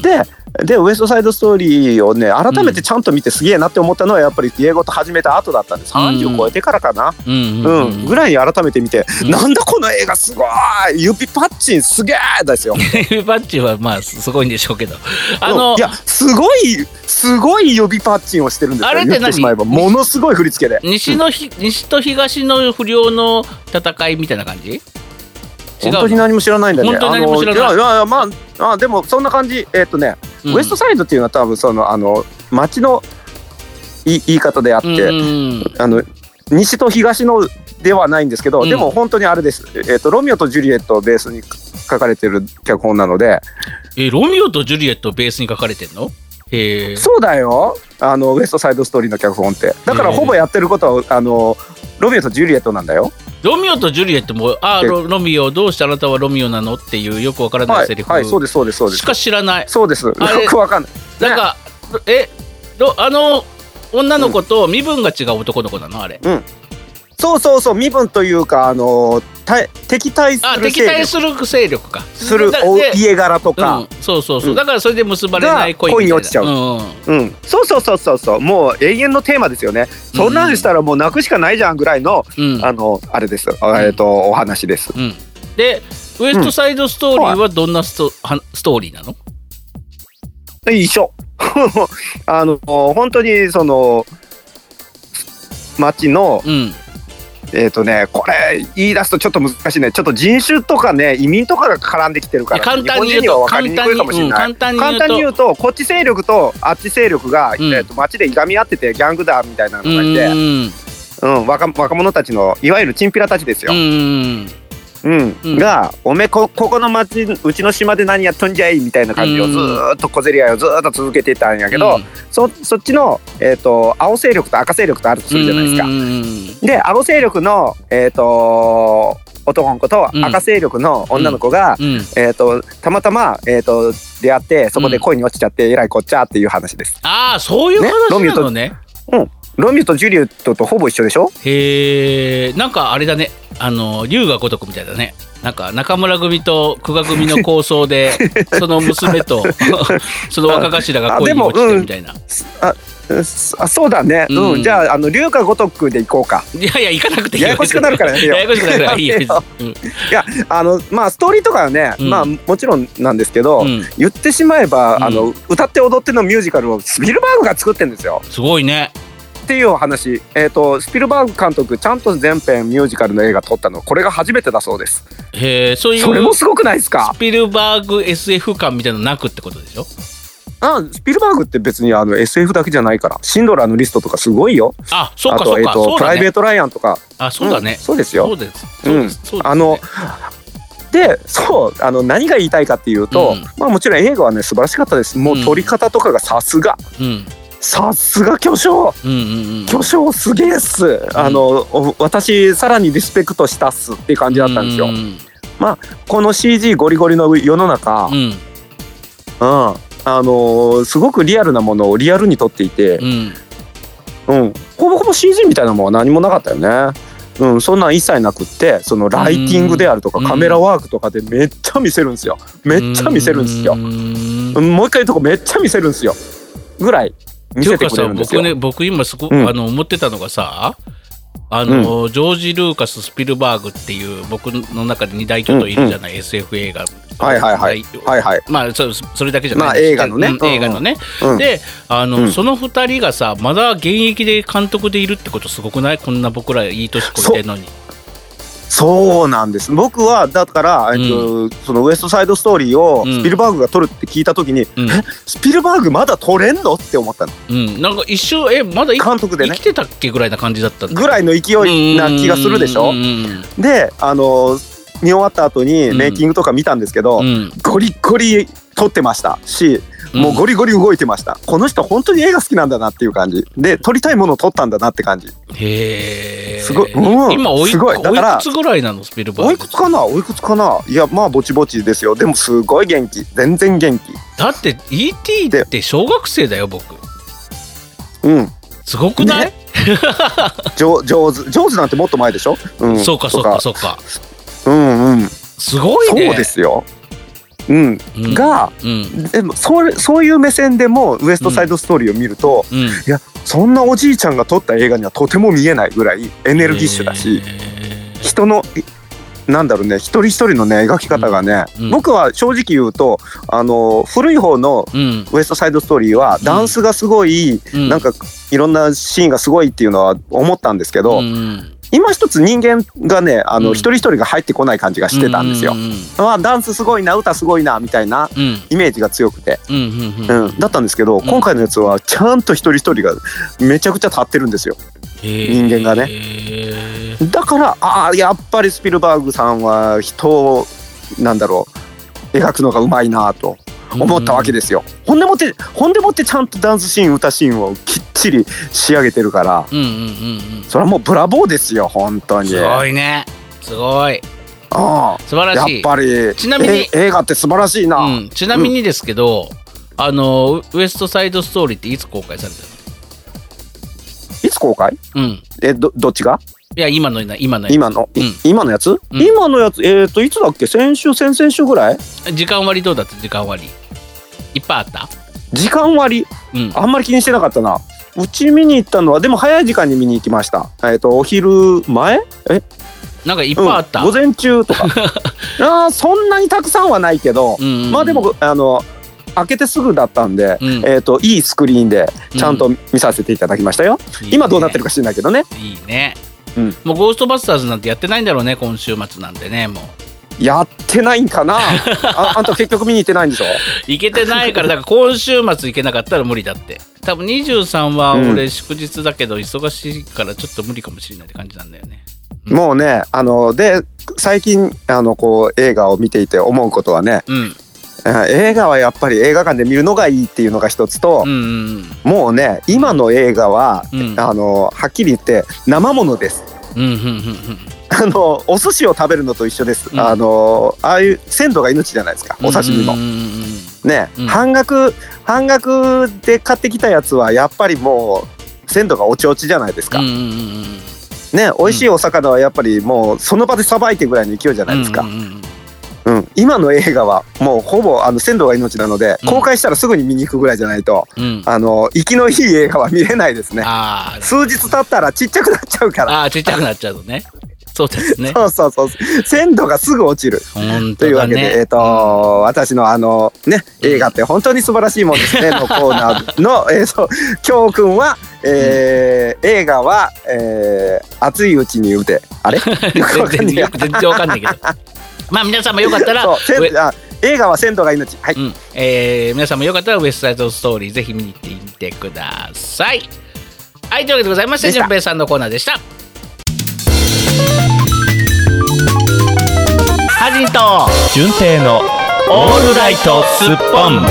ででウエストサイドストーリーをね改めてちゃんと見てすげえなって思ったのはやっぱり芸事始めた後だったんでさんじゅう超えてからかな、うん、うん、ぐらいに改めて見て、うん、なんだこの映画すごい指パッチンすげえですよ。 指パッチンはまあすごいんでしょうけどあの、 うん、いやすごいすごい指パッチンをしてるんですよ。あれって何言ってしまえばものすごい振り付けで西のひ西と東の不良の戦いみたいな感じ。 本当に何も知らないんだね。 本当に何も知らない。 いやいやいやまああでもそんな感じ。えー、っとね、うん、ウエストサイドっていうのは多分そのあの町の言い方であって、うん、あの西と東のではないんですけど、うん、でも本当にあれです。えー、っとロミオとジュリエットをベースに書かれてる脚本なので。 えロミオとジュリエットをベースに書かれてるの？へそうだよ。あのウエストサイドストーリーの脚本って。だからほぼやってることはあのロミオとジュリエットなんだよ。 ロミオとジュリエットもあロロミオどうしてあなたはロミオなのっていうよくわからないセリフ、 はいはい、そうですそうですそうですしか知らない。 そうですよくわかんない。 なんか、ね、えあの女の子と身分が違う男の子なのあれ、うん、 そうそうそう身分というかあの敵対する勢力あ敵対する勢力かする家柄とか、うん、 そうそうそう、うん、だからそれで結ばれない恋みたいな恋に落ちちゃう、うんうん、そうそうそうそうそうもう永遠のテーマですよね。そんなんしたらもう泣くしかないじゃんぐらいの、うん、あのあれです、うん、えー、とお話です、うん、 でウエストサイドストーリーはどんなスト、うん、ストーリーなの？ 一緒あの本当にその街の、うんえーとね、これ言い出すとちょっと難しいね。ちょっと人種とかね移民とかが絡んできてるから簡単に言うと日本人には分かりにくいかもしれない。簡単に言うと、 簡単に言うとこっち勢力とあっち勢力が、うんえー、と街でいがみ合っててギャングだみたいなのがいて、うんうん、若, 若者たちのいわゆるチンピラたちですよ。うんうんうん、がおめ こ, ここの町うちの島で何やっとんじゃいみたいな感じをずーっと小競り合いをずーっと続けていたんやけど、うん、そ, そっちの、えー、と青勢力と赤勢力とあるとするじゃないですか。うんで青勢力の、えー、と男の子と赤勢力の女の子が、うんえー、とたまたま、えー、と出会ってそこで恋に落ちちゃってえらいこっちゃっていう話です。 ああそういう話なのね。 うんロミオとジュリエットとほぼ一緒でしょ。 へえ、なんかあれだね、あの龍が如くみたいだね。なんか中村組と久我組の構想でその娘とその若頭が恋に落ちてるみたいな。 あ、あそうだね、うんうん、じゃああの龍が如くで行こうか。 いやいや行かなくていい。 ややこしくなるからね。 ややこしくなるからいいよ。いやあのまあストーリーとかはね、うん、まあもちろんなんですけど、うん、言ってしまえば、うん、あの歌って踊ってのミュージカルをスピルバーグが作ってるんですよ。 すごいね。 っていう話、えーと、スピルバーグ監督ちゃんと全編ミュージカルの映画撮ったのこれが初めてだそうです。 へえ、そういうそれもすごくないですか。 スピルバーグ エスエフ 感みたいなのなくってことでしょ。 あスピルバーグって別にあの エスエフ だけじゃないからシンドラーのリストとかすごいよ。 あそうかそうか、 あと、えーと、プライベートライアンとか。 あそうだね、 うん、そうですよ。 そうですそうです、そうですね、 あのでそうあの何が言いたいかっていうと、うん、まあもちろん映画はね素晴らしかったです。もう撮り方とかがさすが、うんさすが巨匠、うんうんうん、巨匠すげえっす、うん、あの私さらにリスペクトしたっすっていう感じだったんですよ、うんうん、まあこの シージー ゴリゴリの世の中、うんうん、あのー、すごくリアルなものをリアルに撮っていて、うんうん、ほぼほぼ シージー みたいなものは何もなかったよね。うん、そんなん一切なくってそのライティングであるとかカメラワークとかでめっちゃ見せるんですよ。めっちゃ見せるんですよ。もう一回言うとこめっちゃ見せるんですよぐらい見せてくれるんですよ。 僕ね、僕今すごく、うん、あの思ってたのがさあの、うん、ジョージ・ルーカス・スピルバーグっていう僕の中で二大巨頭いるじゃない、うんうん、エスエフ 映画。 はいはいはいはいはい。 まあ そ, それだけじゃない、 まあ、映画のね、 うん、映画のね、うん、であの、うん、その二人がさまだ現役で監督でいるってことすごくない？こんな僕らいい年こいてんのに。 そうなんです。僕はだから、えっとうん、そのウエストサイドストーリーをスピルバーグが撮るって聞いた時に、うん、えスピルバーグまだ撮れんのって思ったの、 うん、なんか一瞬えまだ監督で、ね、生きてたっけぐらいな感じだったんだぐらいの勢いな気がするでしょ。であの見終わった後にメイキングとか見たんですけど、うん、ゴリゴリ撮ってましたし、もうゴリゴリ動いてました、うん、この人本当に映画好きなんだなっていう感じで、撮りたいものを撮ったんだなって感じ。 へえ。 すごい、うん、 今おい、 すごい。だからおいくつぐらいなのスピルバーグ？ おいくつかなおいくつかないやまあぼちぼちですよ。でもすごい元気、全然元気だって。 イーティー って小学生だよ僕。 うんすごくない、ね、 上, 上手上手なんてもっと前でしょ、うん、 そうかそうかそうか、 うんうん、 すごいね。 そうですよ、うん、うん、が、うん、でもそれそういう目線でもウエストサイドストーリーを見ると、うん、いやそんなおじいちゃんが撮った映画にはとても見えないぐらいエネルギッシュだし、人のなんだろうね、一人一人のね描き方がね、うん、僕は正直言うとあの古い方のウエストサイドストーリーはダンスがすごい、うん、なんかいろんなシーンがすごいっていうのは思ったんですけど、うん、今一つ人間がねあの、うん、一人一人が入ってこない感じがしてたんですよ、うんうんうん、あダンスすごいな、歌すごいなみたいなイメージが強くて、うんうんうん、だったんですけど、今回のやつはちゃんと一人一人がめちゃくちゃ立ってるんですよ、人間がね。だからああやっぱりスピルバーグさんは人をなんだろう描くのがうまいなと思ったわけですよ、うんうん、ほんでもってほんでもってちゃんとダンスシーン歌シーンをきっちり仕上げてるから、うんうんうんうん、それはもうブラボーですよ本当に。 すごいね、すごい、 ああ素晴らしい。 やっぱりちなみに映画って素晴らしいな、 うん、ちなみにですけど、うん、あのウエストサイドストーリーっていつ公開されたの？ いつ公開？うん、え ど, どっちが？ いや今の今のやつ今の、 うん、 今のやつ、うん、今のやつえっ、ー、といつだっけ、先週先々週ぐらい？ 時間割どうだった？時間割いっぱいあった？ 時間割、うん、あんまり気にしてなかったな。うち見に行ったのはでも早い時間に見に行きました。えっ、ー、とお昼前？えなんかいっぱいあった、 うん、午前中とかあそんなにたくさんはないけど、うんうんうん、まあでもあの開けてすぐだったんで、うん、えーといいスクリーンでちゃんと見させていただきましたよ、うん、今どうなってるか知らないけどね。 いいね、うん、もうゴーストバスターズなんてやってないんだろうね今週末なんでね。もうやってないんかなあ, あんた結局見に行ってないんでしょ行けてないからだから今週末行けなかったら無理だって。多分にじゅうさんは俺祝日だけど忙しいからちょっと無理かもしれないって感じなんだよね、うん、もうねあので最近あのこう映画を見ていて思うことはね、うん映画はやっぱり映画館で見るのがいいっていうのが一つと、うんうん、もうね今の映画は、うん、あのはっきり言って生ものです、うんうんうんうん、あのお寿司を食べるのと一緒です、うん、あのああいう鮮度が命じゃないですかお刺身も、うんうんうん、ね、うん、半額半額で買ってきたやつはやっぱりもう鮮度がおちおちじゃないですか、うんうんうん、ね美味しいお魚はやっぱりもうその場でさばいてぐらいの勢いじゃないですか、うんうんうんうん、今の映画はもうほぼあの鮮度が命なので、うん、公開したらすぐに見に行くぐらいじゃないと、うん、あの生きのいい映画は見れないですね。あ数日経ったらちっちゃくなっちゃうから。 あちっちゃくなっちゃうのね。そうですね。 そうそうそう鮮度がすぐ落ちる。 本当だね。 というわけで、えーとうん、私のあのね映画って本当に素晴らしいもんですねのコーナーの、えー、そう今日くんは、えーうん、映画は、えー、熱いうちに打てあれ全然全然わかんないけどまあ皆さんもよかったら映画は鮮度が命、はい、うん、 えー、皆さんもよかったらウエストサイドストーリーぜひ見に行ってみてください。はいというわけでございまして順平さんのコーナーでした。ハジンと順平のオールライトスッポン。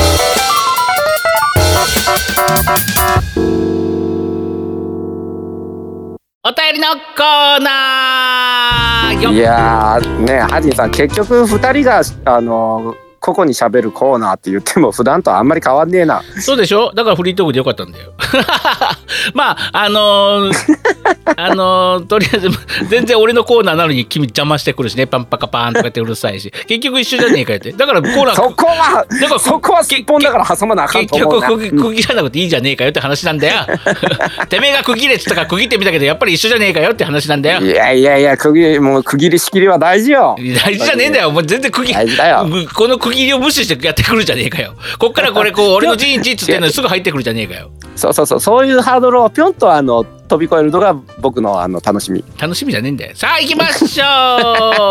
お便りのコーナー。 いやーねハジンさん結局ふたりがあのー個々に喋るコーナーって言っても普段とあんまり変わんねえな。 そうでしょ。だからフリートークでよかったんだよまああのー、あのー、とりあえず全然俺のコーナーなのに君邪魔してくるしねパンパカパーンとかってうるさいし結局一緒じゃねえかよって。だからコーナーそこはだからそこはすっぽんだから挟まなあかんと思うな。 結局区切らなくていいじゃねえかよって話なんだよてめえが区切れっつったから区切ってみたけどやっぱり一緒じゃねえかよって話なんだよ。 いやいやいや区切りもう区切り仕切りは大事よ。 大事じゃねえんだよ。もう全然区切り大事だよ。この区切りを無視してやってくるじゃねえかよ。こっからこれこう俺の陣地っつってんのにすぐ入ってくるじゃねえかよ。 そうそうそうそういうハードルをぴょんとあの飛び越えるのが僕のあの楽しみ。 楽しみじゃねえんだよ。さあ行きましょ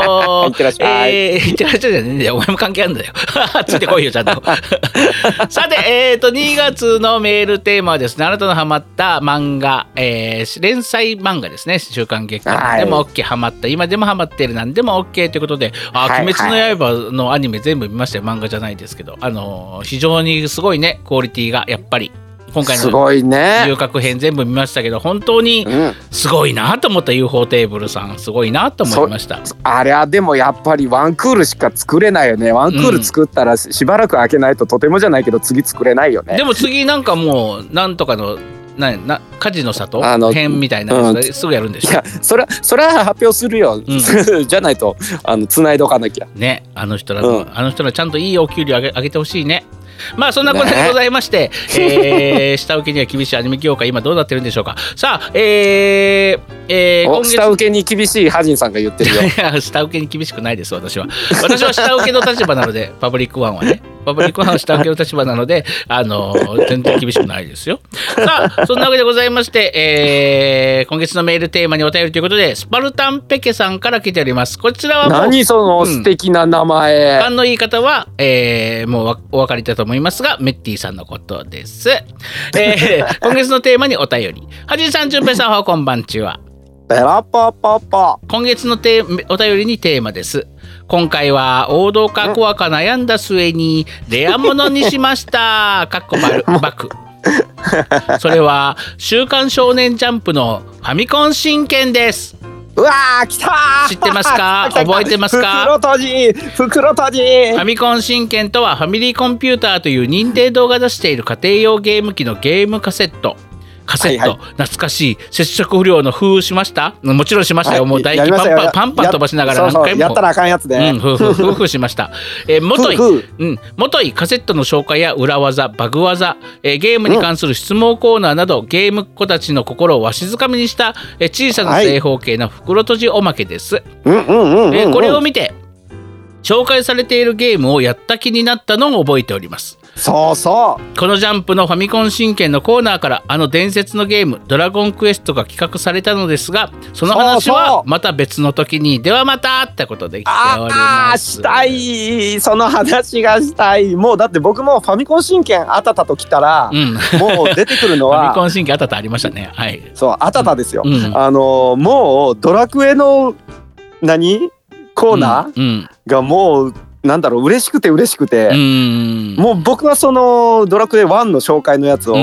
いってらっしゃい。 えー、いってらっしゃいじゃねえよ、お前も関係あるんだよついてこいよちゃんとさて、えーとにがつのメールテーマはですね、あなたのハマった漫画、えー、連載漫画ですね、週刊月刊でも OK、ハマった今でもハマっている何でも OK ということで、あ、はいはい、鬼滅の刃のアニメ全部見ましたよ。漫画じゃないですけど、あのー、非常にすごいね、クオリティがやっぱり今回の遊郭編全部見ましたけど、本当にすごいなと思った。 ユーフォー テーブルさんすごいなと思いました。 あれはでもやっぱりワンクールしか作れないよね。ワンクール作ったらしばらく開けないととてもじゃないけど次作れないよね。 でも次なんかもうなんとかのなな火事の里編みたいなやつですぐやるんでしょ。 いや、それそれは発表するよ、うん、じゃないとあの繋いでおかなきゃね。あの人ら、うん、あの人らちゃんといいお給料上げ、上げてほしいね。まあそんなことでございまして、ねえー、下請けには厳しいアニメ業界今どうなってるんでしょうか。さあ、えーえー、今月下請けに厳しいハジンさんが言ってるよ下請けに厳しくないです私は。私は下請けの立場なのでパブリックワンはねパブリックワンは下請けの立場なので、あのー、全然厳しくないですよ。さあそんなわけでございまして、えー、今月のメールテーマにお便りということでスパルタンペケさんから来ております。こちらはもう何その素敵な名前、 うん、勘のいい方は、えー、もうお分かりだと思いますがメッティさんのことです。えー、今月のテーマにお便り。はじさん、じゅんぺいさん、おはこんばんちは。 ペラパパパ。 今月のテーお便りにテーマです。今回は王道かコアか悩んだ末にレアものにしましたかっこバクそれは週刊少年ジャンプのファミコン新券です。 うわー来たー。 知ってますか？覚えてますか？ 袋閉じ袋閉じ。 ファミコン新券とはファミリーコンピューターという任天堂が出している家庭用ゲーム機のゲームカセット。カセット、はいはい、懐かしい。接触不良の封しました？もちろんしましたよ、はい、もう唾液パンパンパンパン飛ばしながら何回も。 そうそうやったらあかんやつで、 うん、ふうふうふうふうしました。えー、元い、うん、元いカセットの紹介や裏技バグ技、えー、ゲームに関する質問コーナーなど、うん、ゲームっ子たちの心をわしづかみにした、えー、小さな正方形の袋閉じおまけです。これを見て紹介されているゲームをやった気になったのを覚えております。 そうそう。 このジャンプのファミコン新券のコーナーからあの伝説のゲームドラゴンクエストが企画されたのですが、その話はまた別の時に。ではまたってことで来ております。 あーしたい。その話がしたい。もうだって僕もファミコン新券あたたと来たら、うん、もう出てくるのはファミコン新券あたたありましたね。はい。 そうあたたですよ。 うん、 あのもうドラクエの何コーナーがもうなんだろう嬉しくて嬉しくて、 うんもう僕はそのドラクエワンの紹介のやつを、うん、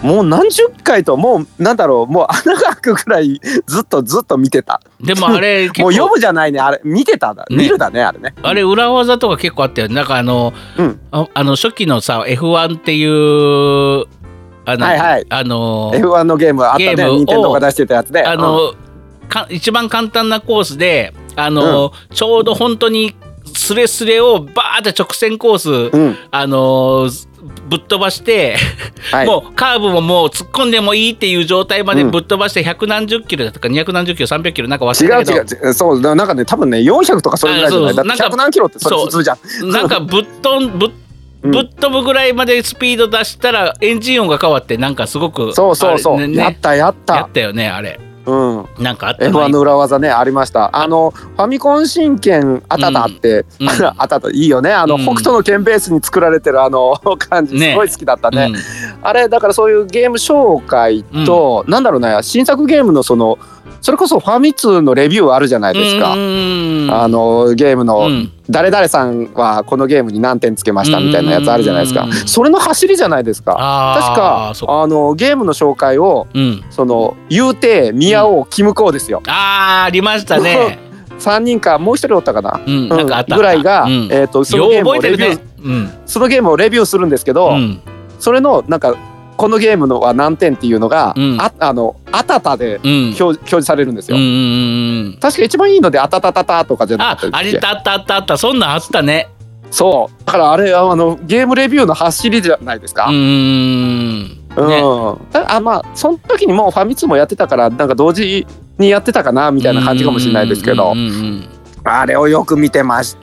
もう何十回ともうなんだろうもう穴が開くくらいずっとずっと見てた。 でもあれもう読むじゃないねあれ見てただ、ね、見るだねあれね。 あれ裏技とか結構あったよね。なんかあの、うん、あ, あの初期のさ エフワン っていうあの、 はいはい、 あのエフワン のゲームあったね。任天堂が出してたやつであの、うん、か一番簡単なコースであの、うん、ちょうど本当にスレスレをバーって直線コース、うん、あのー、ぶっ飛ばして、はい、もうカーブももう突っ込んでもいいっていう状態までぶっ飛ばして百何十キロだとか二百何十キロさんびゃくキロなんか忘れたけど、 違う違うそうなんかね多分ねよんひゃくとかそれぐらいじゃない。だってひゃく何キロってそれ普通じゃん。 なんかぶっ飛んぶっぶっ飛ぶぐらいまでスピード出したらエンジン音が変わってなんかすごくそうそうそう、ね、やったやったやったよねあれ。 うん、 なんかあったエフワン の裏技ねありました。あのファミコン新券あたたって、うん、あたたいいよね。あの、うん、北斗の拳ベースに作られてるあの感じすごい好きだったね、ねうん、あれだからそういうゲーム紹介と、うん、なんだろうね新作ゲームのそのそれこそファミ通のレビューあるじゃないですか。あのゲームの、うん、誰々さんはこのゲームに何点つけましたみたいなやつあるじゃないですか。それの走りじゃないですか。確かあのゲームの紹介を、うん、その言うて宮尾キムコーですよ。 あーありましたね。 さんにんかもうひとりおったかな、 うん、なんかあったぐらいが、うんえー、とそのゲームをレビュー、ねうん、そのゲームをレビューするんですけど、うん、それのなんかこのゲームのは何点っていうのが、うん、あ, あのあたたで表,、うん、表示されるんですよ、うんうんうん、確か一番いいのであたたたたとかじゃなかったっけ。 ああれたったあったあったそんなんあったね。 そうだからあれあのゲームレビューの走りじゃないですか。 うーん、ね、 うんあまあその時にもうファミ通もやってたからなんか同時にやってたかなみたいな感じかもしれないですけど、あれをよく見てました。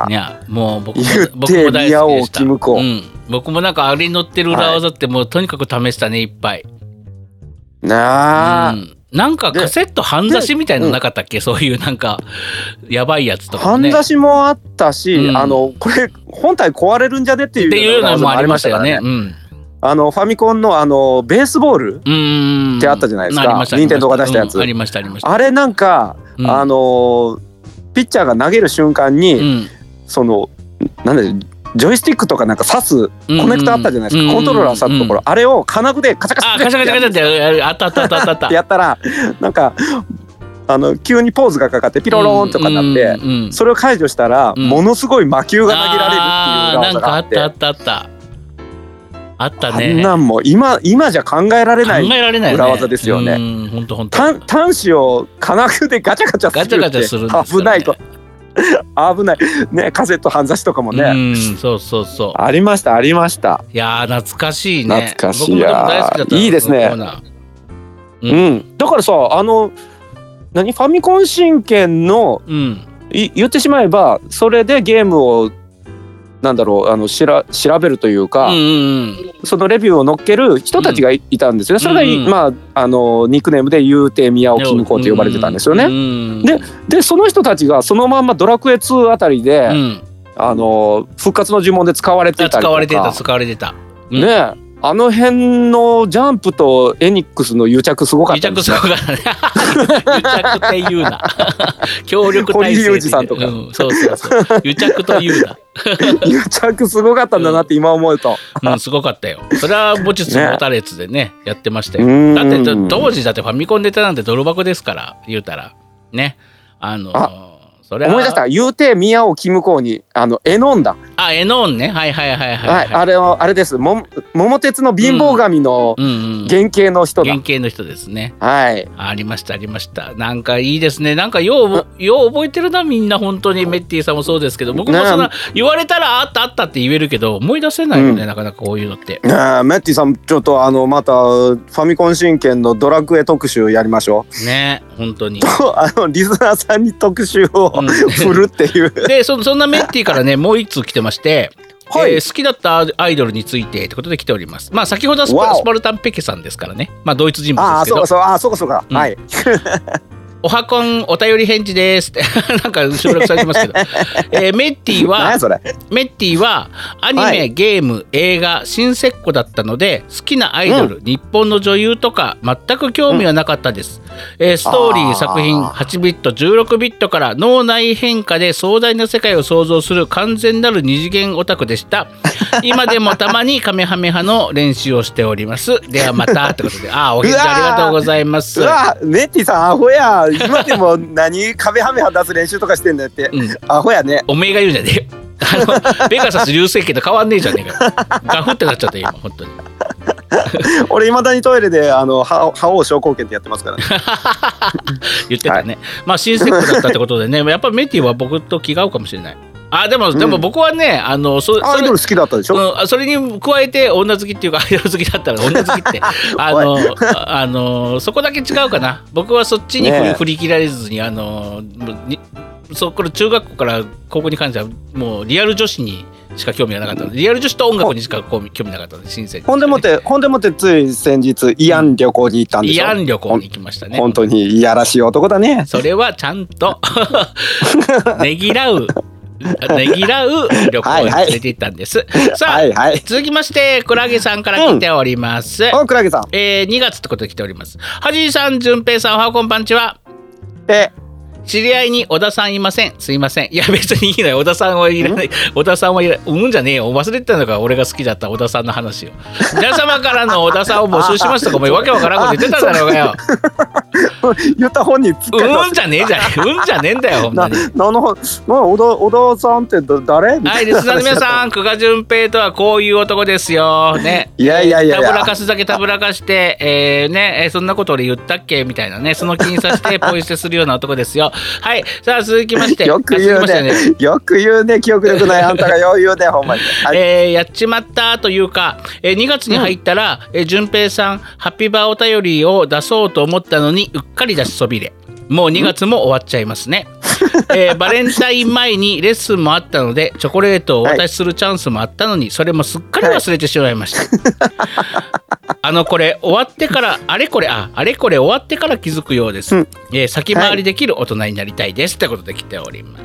いやもう僕も言って宮尾キムコ、うん、 僕もなんかあれに乗ってる裏技ってもうとにかく試したねいっぱいなあ、うん、 なんかカセット半刺しみたいなのなかったっけ、そういうなんかやばいやつとかね。 半刺しもあったし、うん、あのこれ本体壊れるんじゃねっていうのもありましたよね。うん、 あのファミコンのあのベースボールってあったじゃないですか。任天堂が出したやつ。 ありましたありました。 あれなんか、うん、あのピッチャーが投げる瞬間に、うん、そのなんだろう。ジョイスティックとかなんか刺すコネクタあったじゃないですか、コントローラー刺すところ、あれを金具でカチャカチャカチャカチャカチャってあったあったあったあったあったやったらなんかあの急にポーズがかかってピロローンとかなって、それを解除したらものすごい魔球が投げられるっていう裏技があって、 あったあったあったあったね。 あんなんも今今じゃ考えられない裏技ですよね。 本当本当。 端子を金具でガチャガチャするって危ないと。危ないね、カセット半刺しとかもね。 うん、そうそうそう。 ありましたありました。 いやー懐かしいね。 懐かしいや。僕も大好きだった。いいですね。うん、うん。だからさ、あの何ファミコン神剣の、うん、い言ってしまえばそれでゲームをなんだろうあのしら調べるというか、うんうん、そのレビューを載っける人たちが い,、うん、いたんですよね。それが、うんうん、まああのニックネームでゆうてい宮尾金子と呼ばれてたんですよね。うんうん、ででその人たちがそのまんまドラクエツーあたりで、うん、あの復活の呪文で使われてたりとか。 使われてた使われてた。 うん、ねあの辺のジャンプとエニックスの癒着すごかったですね。 癒着すごかったね。癒着って言うな。協力体制。 堀井雄二さんとか。 うん、そうそうそう。癒着と言うな。 癒着すごかったんだなって今思うと。 うん、うん、すごかったよ。それは持ちつ持たれつでね、ねやってましたよ。だって当時だってファミコンネタなんて泥箱ですから言うたらね。あのー。それ思い出した。言うて宮尾キムコーにあのエノンだ。 あエノンね。はいはいはいはい、 はい、あれはあれです。も桃鉄の貧乏神の原型の人だ。 原型の人ですね。 はい。 ありましたありました。なんかいいですね。なんかようよう覚えてるなみんな本当に。メッティさんもそうですけど、僕もそんな言われたらあったあったって言えるけど思い出せないよね、うん、なかなかこういうのって。 ねメッティさんちょっとあのまたファミコン神剣のドラクエ特集やりましょう。 ね本当に。 あのリスナーさんに特集を、うん、振るっていうで そ, そんなメッティからねもう一通来てまして、はいえー、好きだったアイドルについてってことで来ております。まあ先ほどはス パ, スパルタンペケさんですからね、まあドイツ人物ですけど。 ああそうかそうあそうかそうか、うん、はいおはこんお便り返事ですってなんか省略されてますけど、えー、メッティはメッティはアニメ、はい、ゲーム映画新セッコだったので好きなアイドル、うん、日本の女優とか全く興味はなかったです、うんえー、ストーリー作品はちビットじゅうろくビットから脳内変化で壮大な世界を想像する完全なる二次元オタクでした。今でもたまにカメハメハの練習をしております。ではまたってことであお返事ありがとうございます。 うわメッティさんアホや。今でも何カメハメハ出す練習とかしてんだって、うん、アホやね。 おめえが言うんじゃねえよ。あのベガサス流星拳と変わんねえじゃねえかよ。ガフってなっちゃった今本当に。 俺いまだにトイレであの覇王昇降拳ってやってますからね。 言ってたね、はい、まあ新セックだったってことでねやっぱメッティは僕と気が合うかもしれない。あでも、うん、でも僕はねあのそアイドル好きだったでしょ、 うん、それに加えて女好きっていうかアイドル好きだったら女好きってあのあのそこだけ違うかな。僕はそっちに振り,、ね、振り切られずにあのにそこれ中学校から高校に関してはもうリアル女子にしか興味がなかったのでリアル女子と音楽にしか興味なかったので新鮮に、ね、 ほんでもってほんでもってつい先日慰安旅行に行ったんでしょ。 慰安旅行に行きましたね。 本当にいやらしい男だね。 それはちゃんとねぎらうねぎらう旅行に連れて行ったんです、はいはい、さあ、はいはい、続きましてクラゲさんから来ております、 うん、おクラゲさん、 えー、にがつってことで来ております。はじいさん、じゅんぺいさん、おはこんばんちは。 え知り合いに小田さんいません。すいません。いや別にいいのよ。小田さんはいらない。小田さんはいらない。うんじゃねえよ。忘れてたのか俺が好きだった小田さんの話を。皆様からの小田さんを募集しますとかもうわけわからんこと言ってたんだろうがよ。 言った本人つっかうんじゃねえじゃねえ。うんじゃねえんだよほんまに。 なのな小田小田さんって誰？ はい、リスナーの皆さん、久我淳平とはこういう男ですよ。ね。 いやいやいやいや。 たぶらかすだけたぶらかして、えー、ね、えー、そんなこと俺言ったっけみたいなね、その気にさせてポイ捨てするような男ですよ。はい。さあ続きまして。 よく言うね。ねよく言うね。記憶力ないあんたがよう言うねほんまに。 はい、えー、やっちまったというか、えー、にがつに入ったら、うん、えー、淳平さんハッピーバーお便りを出そうと思ったのにうっかり出しそびれ。もうにがつも終わっちゃいますね。えー、バレンタイン前にレッスンもあったのでチョコレートをお渡しするチャンスもあったのにそれもすっかり忘れてしまいました。 あのこれ終わってからあれこれああれこれ終わってから気づくようです、うん、えー、先回りできる大人になりたいですってことで来ております。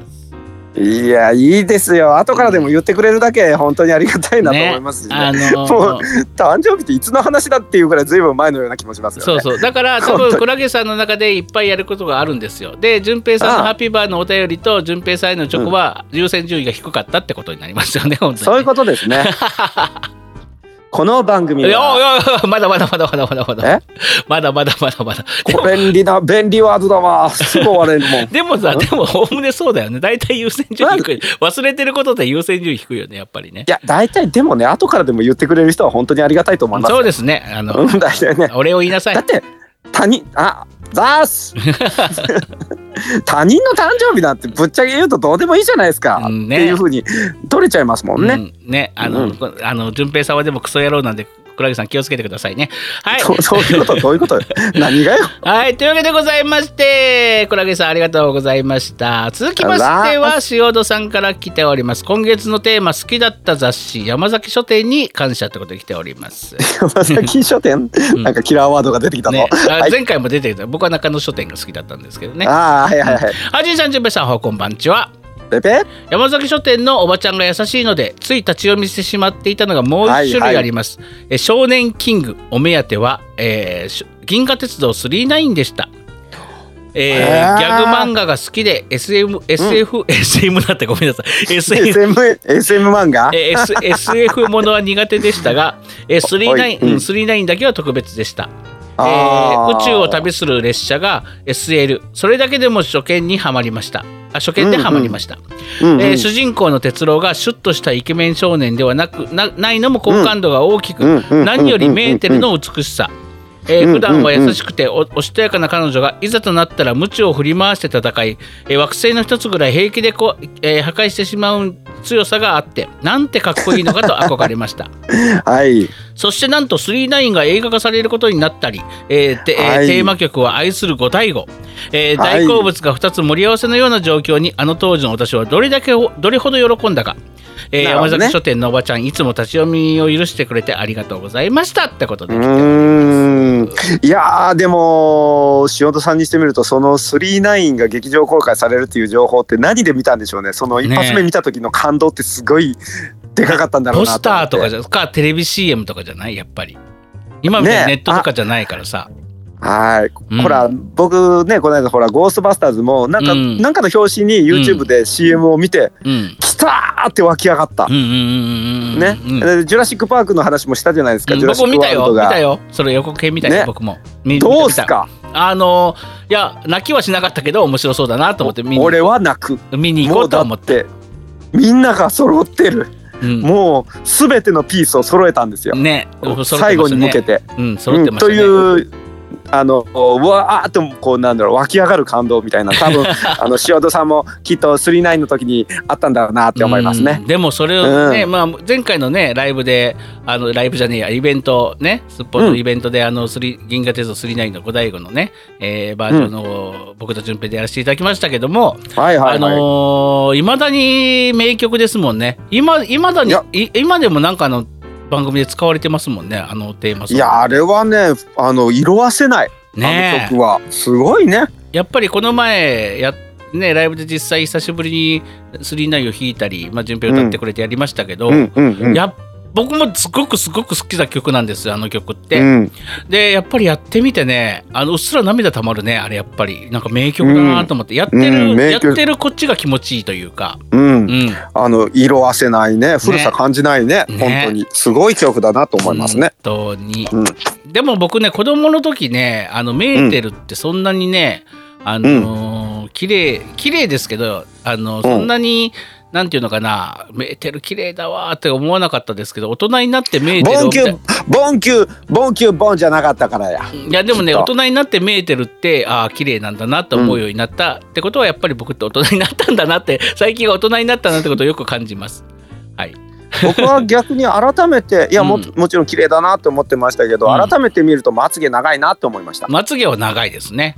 いやいいですよ。後からでも言ってくれるだけ本当にありがたいなと思いますしね、ね、あのー、もう誕生日っていつの話だっていうぐらいずいぶん前のような気もしますよね。 そうそうだから多分クラゲさんの中でいっぱいやることがあるんですよ。で順平さんのハッピーバーのお便りと順平さんへのチョコは優先順位が低かったってことになりますよね、うん、本当にそういうことですねこの番組はいやいやいやまだまだまだまだまだまだまだまだまだまだ便利な便利ワードだわ。すぐ割れるもんでもさでもおおむねそうだよね。だいたい優先順位低い。忘れてることで優先順位低いよねやっぱりね。 いやだいたいでもね後からでも言ってくれる人は本当にありがたいと思いますよ。 そうですね。あのだいたいねお礼を言いなさい。 だって他人あザース他人の誕生日なんてぶっちゃけ言うとどうでもいいじゃないですか、うんね、っていう風に取れちゃいますもんね、うん、 ねあの、うん、あの順平さんはでもクソ野郎なんでクラゲさん気をつけてくださいね。はい。 そ, そういうことどういうこと何がよ。 はいというわけでございましてクラゲさんありがとうございました。続きましては塩戸さんから来ております。今月のテーマ好きだった雑誌山崎書店に感謝ってことで来ております。 山崎書店、うん、なんかキラーワードが出てきたの、ねはい、前回も出てきた。僕は中野書店が好きだったんですけどね。 ああはいはいはい。 はじいさんじゅんぺいさんほうこんばんちは。 ペペ山崎書店のおばちゃんが優しいのでつい立ち読みしてしまっていたのがもう一種類あります、はいはい、え少年キングお目当ては、えー、銀河鉄道スリーナインでした。えー、ギャグ漫画が好きで エスエム、エスエフ、うん、エスエム だってごめんなさい エスエム、 エスエム 漫画、 えー、S、エスエフ ものは苦手でしたが、えー、スリーナイン、うん、スリーナインだけは特別でした。えー、宇宙を旅する列車が エスエル それだけでも初見にはまりました。あ初見でハマりました、うんうんえー、主人公の哲郎がシュッとしたイケメン少年ではなく な, ないのも好感度が大きく、うん、何よりメーテルの美しさ、えー、普段は優しくて お, おしとやかな彼女がいざとなったら鞭を振り回して戦い、えー、惑星の一つぐらい平気でこう、えー、破壊してしまう強さがあってなんてかっこいいのかと憧れました、 はい、 そしてなんとスリーナインが映画化されることになったり、えーてはい、テーマ曲は愛する五大悟、えー、大好物がふたつ盛り合わせのような状況にあの当時の私はどれだけどれほど喜んだか、えーね、山崎書店のおばちゃんいつも立ち読みを許してくれてありがとうございましたってことで来ております。 いやーでも塩戸さんにしてみるとそのスリーナインが劇場公開されるっていう情報って何で見たんでしょうね。その一発目見た時の感動ってすごいでかかったんだろうなと思って。 ポスターとかじゃかテレビ シーエム とかじゃないやっぱり今みたいにネットとかじゃないからさ、ねはい、うん、ほら僕ねこの間ほらゴーストバスターズもなんか、うん、なんかの表紙に YouTube で シーエム を見て、うん、来たーって湧き上がった、うんうんうんうん、ね、うん、ジュラシックパークの話もしたじゃないですか、うん、ジュラシックワールドが。 僕見たよ見たよそれ予告編見たよ、ね、僕もどうすか。 あのいや泣きはしなかったけど面白そうだなと思って見に俺は泣く見に行こうと思って。 みんなが揃ってる、うん、もうすべてのピースを揃えたんですよ、 ね、 最後に向けて、 うん、揃ってましたね、 うん、というあのわーっとこうなんだろう湧き上がる感動みたいな多分あの塩戸さんもきっとスリーナインの時にあったんだろうなって思いますね。 でもそれをね、うんまあ、前回のねライブであのライブじゃねえやイベントねすっぽんのイベントで、うん、あの銀河鉄道スリーナインの五大悟のね、えー、バージョンの、うん、僕と順平でやらせていただきましたけども、はいはいはい、あのー、未だに名曲ですもんね。今今だに今でもなんかあの番組で使われてますもんねあのテーマソング。 いやあれはねあの色あせないね、あの曲はすごいね。 やっぱりこの前やねライブで実際久しぶりにスリーナインを弾いたり、まあ、順平歌ってくれてやりましたけど、うんうんうんうん、や僕もすごくすごく好きな曲なんですよあの曲って、うん、でやっぱりやってみてねあのうっすら涙たまるねあれやっぱりなんか名曲だなと思って、うん、やってる、うん、やってるこっちが気持ちいいというか、 うんうん、あの色あせないね古さ感じないね、ね本当にすごい曲だなと思いますね本当に、うん、でも僕ね子供の時ねあのメーテルってそんなにね、うん、あのー、綺麗綺麗ですけどあのそんなに、うんなんていうのかなメーテル綺麗だわって思わなかったですけど大人になってメーテルボンキューボンキューボンキューボンじゃなかったからや。 いやでもね大人になってメーテルってああ綺麗なんだなと思うようになった、うん、ってことはやっぱり僕って大人になったんだなって最近は大人になったなってことをよく感じます。はい僕は逆に改めていや も, もちろん綺麗だなと思ってましたけど、うん、改めて見るとまつげ長いなと思いました。 まつげは長いですね。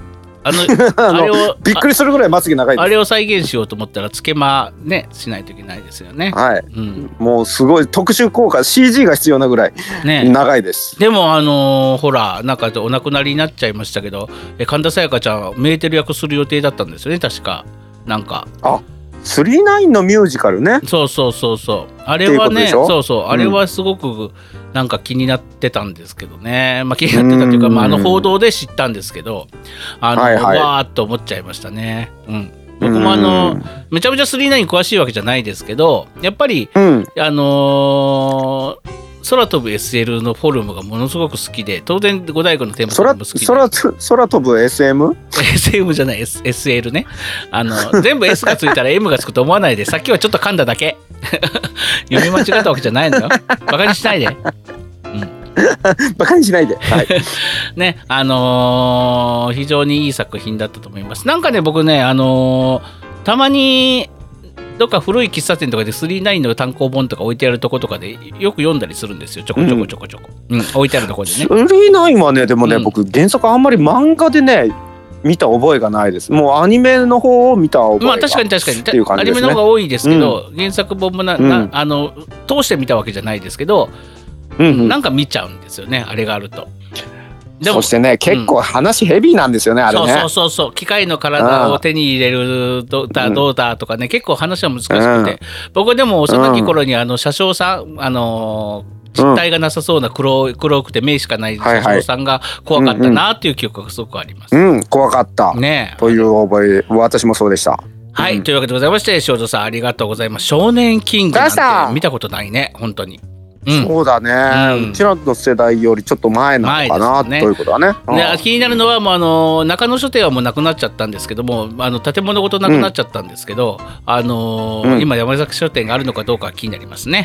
あのあれをびっくりするぐらいまつげ長いです。 あれを再現しようと思ったらつけまねしないといけないですよね。 はい、うん、もうすごい特殊効果 シージー が必要なぐらい長いです、 ね、でもあのー、ほらなんかお亡くなりになっちゃいましたけど、神田沙也加ちゃんメーテル役する予定だったんですよね確か。なんかあスリーナインのミュージカルね。 そうそうそうそうあれはねそうそうあれはすごくなんか気になってたんですけどね、まあ、気になってたというか、まあ、あの報道で知ったんですけどあの、はいはい、わーっと思っちゃいましたね。うん僕もあのめちゃめちゃスリーナイン詳しいわけじゃないですけどやっぱり、うん、あのー空飛ぶ エスエル のフォルムがものすごく好きで当然五大悟のテーマソングも好きで空, 空, 空飛ぶ エスエム? エスエム じゃない エスエル ねあの全部 S がついたら M がつくと思わないでさっきはちょっと噛んだだけ読み間違ったわけじゃないのよバカにしないで、うん、 バカにしないで、はいねあのー、非常にいい作品だったと思います。なんかね僕ねあのー、たまにどっか古い喫茶店とかでスリーナインの単行本とか置いてあるとことかでよく読んだりするんですよちょこちょこちょこちょこ、うんうん、置いてあるとこでね。スリーナインはねでもね、うん、僕原作あんまり漫画でね見た覚えがないです。もうアニメの方を見た覚えが、まあ、 確かに確かにっていう感じですね。アニメの方が多いですけど、うん、原作本もな、うん、あの通して見たわけじゃないですけど、うんうん、なんか見ちゃうんですよねあれがあると。 でもそしてね結構話ヘビーなんですよね、うん、あれね。 そうそうそう機械の体を手に入れるどうだどうだとかね、うん、結構話は難しくて、うん、僕でも幼き頃にあの車掌さんあの実体がなさそうな 黒, 黒くて目しかない車掌さんが怖かったなっていう記憶がすごくあります、 うんうん、怖かったねという覚え私もそうでした。 はい、うん、というわけでございまして塩田さんありがとうございます。少年キングなんて見たことないね本当に。 うん、そうだね、うん、うちらの世代よりちょっと前なのかな、ね、ということはね、うん、 で気になるのはもうあの中野書店はもうなくなっちゃったんですけどもあの建物ごとなくなっちゃったんですけど、うんあのーうん、今山崎書店があるのかどうか気になりますね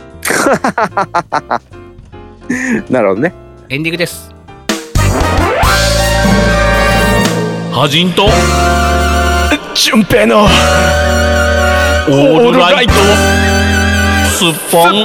なるほどね。 エンディングです。 はじんと純平のオールライトスッポン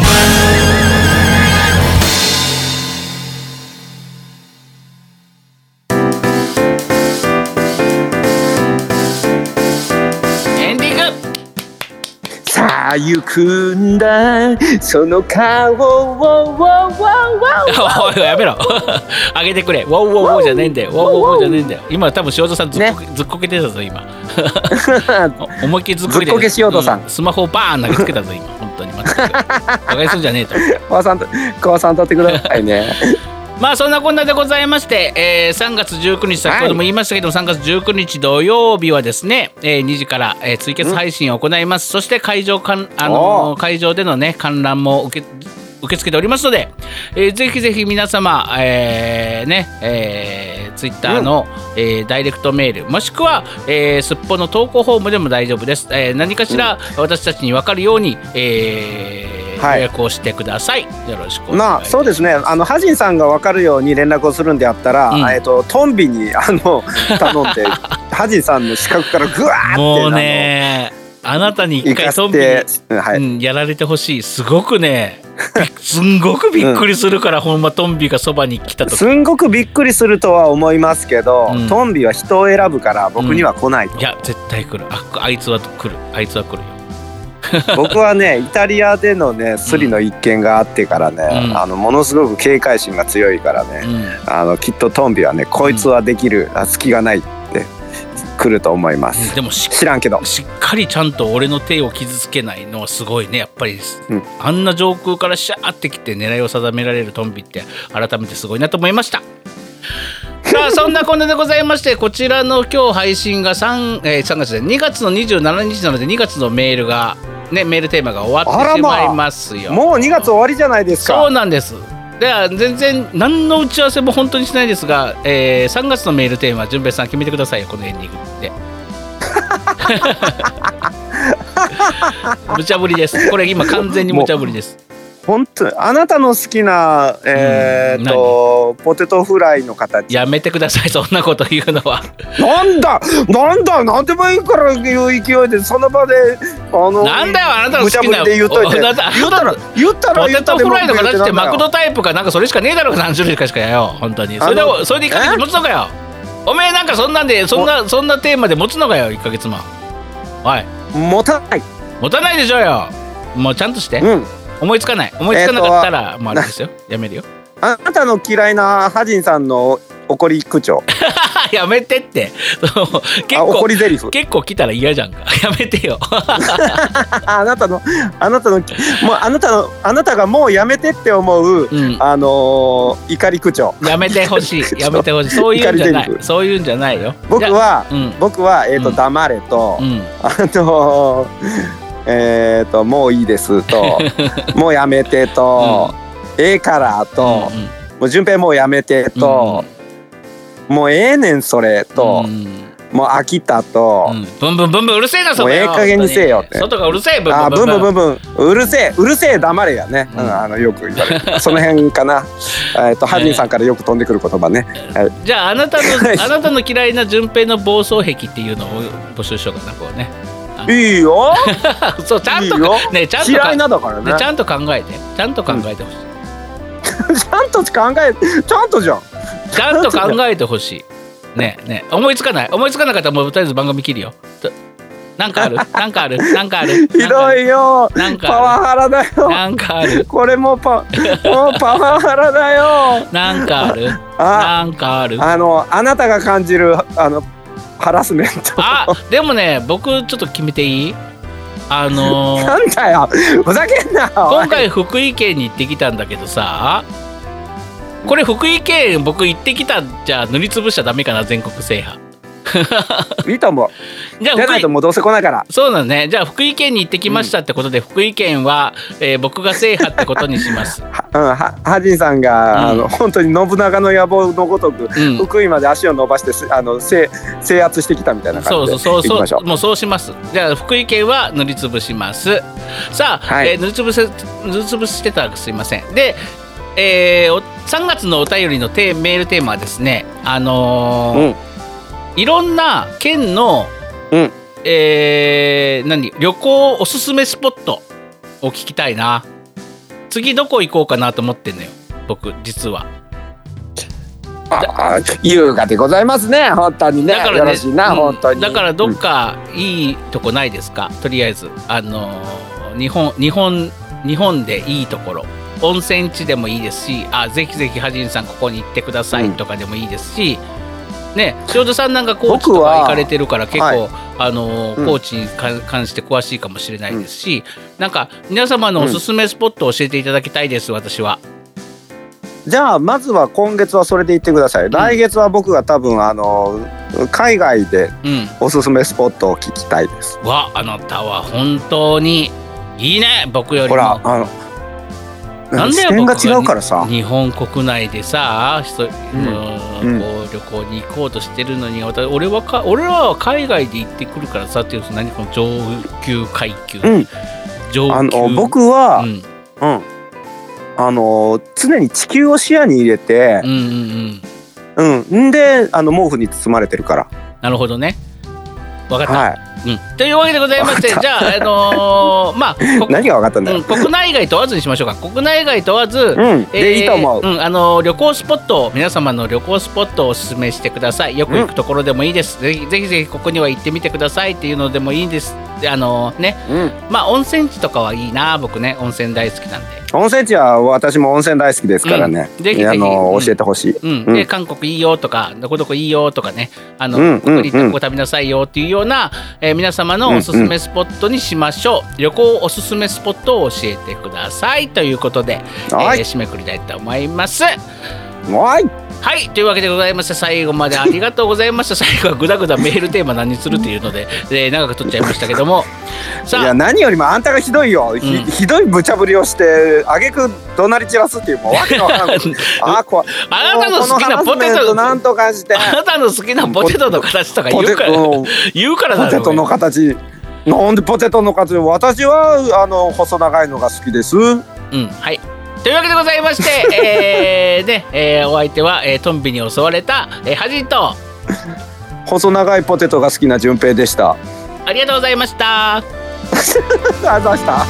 エンディング。 さあ行くんだその顔をウォーウォーウォーウォーやめろ上げてくれウォーウォーウォーじゃねえんだよウォーウォーウォーじゃねえんだよ。今多分塩田さんずっこけ、ね、ずっこけてたぞ今思いっきりずっこけてずっこけ塩田さん、 うん、スマホをバーン投げつけたぞ今本当にバカにするんじゃねえと川さん川さん取ってくださいねまあそんなこんなでございまして、えー、さんがつじゅうくにち先ほども言いましたけども、はい、さんがつじゅうくにち土曜日はですね、えー、にじから、えー、ツイキャス配信を行います。そして会場かん、あのー、会場でのね観覧も受け受け付けておりますので、えー、ぜひぜひ皆様、えー、ね、えー、ツイッターの、うんえー、ダイレクトメールもしくは、えー、すっぽの投稿フォームでも大丈夫です。えー、何かしら私たちに分かるように、えーはい、予約をしてください。よろしくお願いします。まあそうですね。あのハジンさんが分かるように連絡をするんであったら、うん、えっとトンビにあの頼んでハジンさんの視角からグワーってもうねあなたに一回トンビに、はいうん、やられてほしい。すごくねすんごくびっくりするから、うん、ほんまトンビがそばに来たとすんごくびっくりするとは思いますけど、うん、トンビは人を選ぶから僕には来ないと、うん、 いや絶対来る。 あ, あいつは来るあいつは来るよ僕はねイタリアでのねスリの一件があってからね、うん、あのものすごく警戒心が強いからね、うん、あのきっとトンビはねこいつはできる、うん、隙がないって来ると思います、 うん、でも知らんけどしっかりちゃんと俺の手を傷つけないのはすごいねやっぱり、うん、あんな上空からシャーってきて狙いを定められるトンビって改めてすごいなと思いました。さあそんなこんなでございましてこちらの今日配信が 3,、えー、さんがつでにがつのにじゅうしちにちなのでにがつのメールがねメールテーマが終わってしまいますよ、 まあ、もうにがつ終わりじゃないですか。 そうなんです。では全然何の打ち合わせも本当にしないですが、えー、さんがつのメールテーマ順平さん決めてくださいよこのエンディングで無茶ぶりです。これ今完全に無茶ぶりです。 本当あなたの好きな、えー、っとポテトフライの形やめてくださいそんなこと言うのはなんだなんだなんでもいいから言う勢いでその場であのなんだよあなたの好きな無茶ぶりで言うといて言ったら言ったらポテトフライの形ってマクドタイプかなんかそれしかねえだろう何種類かしかやよ本当にそれでそれでいかに持つのかよおめえなんかそんなんでそんなそんなテーマで持つのかよいっかげつまん。はい。 持たない。 持たないでしょうよ。もうちゃんとして。 うん。 思いつかない。思いつかなかったら、えー、もうあれですよ。やめるよ。 あなたの嫌いなハジンさんの怒り口調。 やめてって。結構怒りゼリフ。 結構来たら嫌じゃんか。やめてよ。 あなたのあなたのもうあなたのあなたがもうやめてって思う、うん、あのー、怒り口調。 やめてほしい。やめてほしい。そういうんじゃない。そういうんじゃないよ。 僕は、うん、僕はえっ、ー、と、うん、黙れと、うん、あのー、えっ、ー、ともういいですともうやめてと、うん、ええからと、うんうん、もう順平もうやめてと。うんもうええねんそれと、うん、もう飽きたと、うん、 ブンブンブンブンうるせえなそれもうええ加減にせえよって外がうるせえブンブンブンブンブンブンブンうるせえうるせえ黙れやね、うんうん、あのよく言われるその辺かなえっとハジンさんからよく飛んでくる言葉ね、 はい、じゃああなたのあなたの嫌いな順平の暴走癖っていうのを募集しようかなこうねいいよそうちゃんといいよねちゃんと嫌いなだからねちゃんと考えてちゃんと考えてほしい、 うん、ちゃんと考えちゃんとじゃんちゃんと考えてほしいねえねえ思いつかない思いつかなかったらもうとりあえず番組切るよなんかあるなんかあるなんかあるひどいよなんかパワハラだよなんかあるこれもパもうパワハラだよなんかあるなんかあるあのあなたが感じるあのハラスメントあでもね僕ちょっと決めていいあのー、 なんだよふざけんな今回福井県に行ってきたんだけどさこれ福井県僕行ってきたじゃあ塗りつぶしちゃダメかな全国制覇いいと思うじゃあじゃないともうどうせ来ないからそうだねじゃあ福井県に行ってきましたってことで、うん、福井県は、えー、僕が制覇ってことにしますは、うん、はハジンさんが、うん、あの本当に信長の野望のごとく、うん、福井まで足を伸ばしてあの制制圧してきたみたいな感じでそうそうそうそうもうそうしますじゃあ福井県は塗りつぶしますさあ、はい、えー、塗りつぶせ塗りつぶしてたらすいませんでえー、さんがつのお便りのテメールテーマはですねあのーうん、いろんな県の、うんえー、何旅行おすすめスポットを聞きたいな次どこ行こうかなと思ってんのよ僕実はああ優雅でございますね本当にねだからねよろしいな、うん、本当にだからどっかいいとこないですか、うん、とりあえずあのー、日本日本日本でいいところ温泉地でもいいですしあぜひぜひハジンさんここに行ってくださいとかでもいいですし、うん、ね塩田さんなんか高知とか行かれてるから結構、はい、あのー、高知に関して詳しいかもしれないですし、うん、なんか皆様のおすすめスポットを教えていただきたいです私は。 じゃあまずは今月はそれで言ってください、うん、来月は僕が多分あの海外でおすすめスポットを聞きたいです、 うん、わあなたは本当にいいね僕よりも。 ほらあのなんで視点が違うからさ日本国内でさ人、うん、こう旅行に行こうとしてるのに俺はか俺らは海外で行ってくるからさっていう何この上級階級、うん、上級あの僕は、うんうん、あの常に地球を視野に入れて、うんうんうんうん、であの毛布に包まれてるから。 なるほどね分かった、はいうん、というわけでございましてじゃあ、あのー、まあ何が分かったんだよ、うん、 国内外問わずにしましょうか国内外問わず、うんえー、でいいと思う、 うんあのー、旅行スポット皆様の旅行スポットをおすすめしてくださいよく行くところでもいいです、うん、ぜひぜひぜひここには行ってみてくださいっていうのでもいいですあのー、ね、うん、まあ温泉地とかはいいな僕ね温泉大好きなんで温泉地は私も温泉大好きですからね、うん、ぜひぜひ、あのー、教えてほしい、 うんうん、で韓国いいよとかどこどこいいよとかねあの、うん、ここに行ってここ食べなさいよっていうような、えー、皆様のおすすめスポットにしましょう、うんうん、旅行おすすめスポットを教えてくださいということで、えー、締めくりたいと思いますはいはいというわけでございまして最後までありがとうございました最後はグダグダメールテーマ何にするっていうので、で長く取っちゃいましたけどもさあいや何よりもあんたがひどいよ、うん、ひ, ひどい無茶ぶりをしてあげく怒鳴り散らすっていうもうわけのわかんないあこあなたの好きなポテトなんとかしてあなたの好きなポテトの形とか言うから言うからだろポテトの形なんでポテトの形私はあの細長いのが好きですうんはいというわけでございまして、えーねえー、お相手は、えー、トンビに襲われた、えー、ハジンと細長いポテトが好きな順平でした。 ありがとうございましたありがとうございました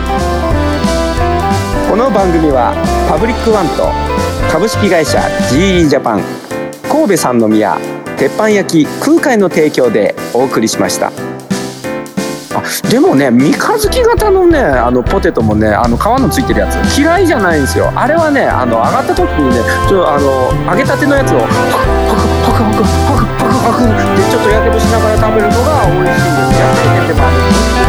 この番組はパブリックワンと株式会社 ジーイー ジャパン神戸三宮鉄板焼き空海の提供でお送りしました。あでもね、三日月型のねあのポテトもね、あの皮のついてるやつ嫌いじゃないんですよ。あれはね、あの上がった時にね、ちょあの揚げたてのやつをパクパクパクパクパクパクパクってちょっとやけどしながら食べるのが美味しいんです。やっぱりね、でもあの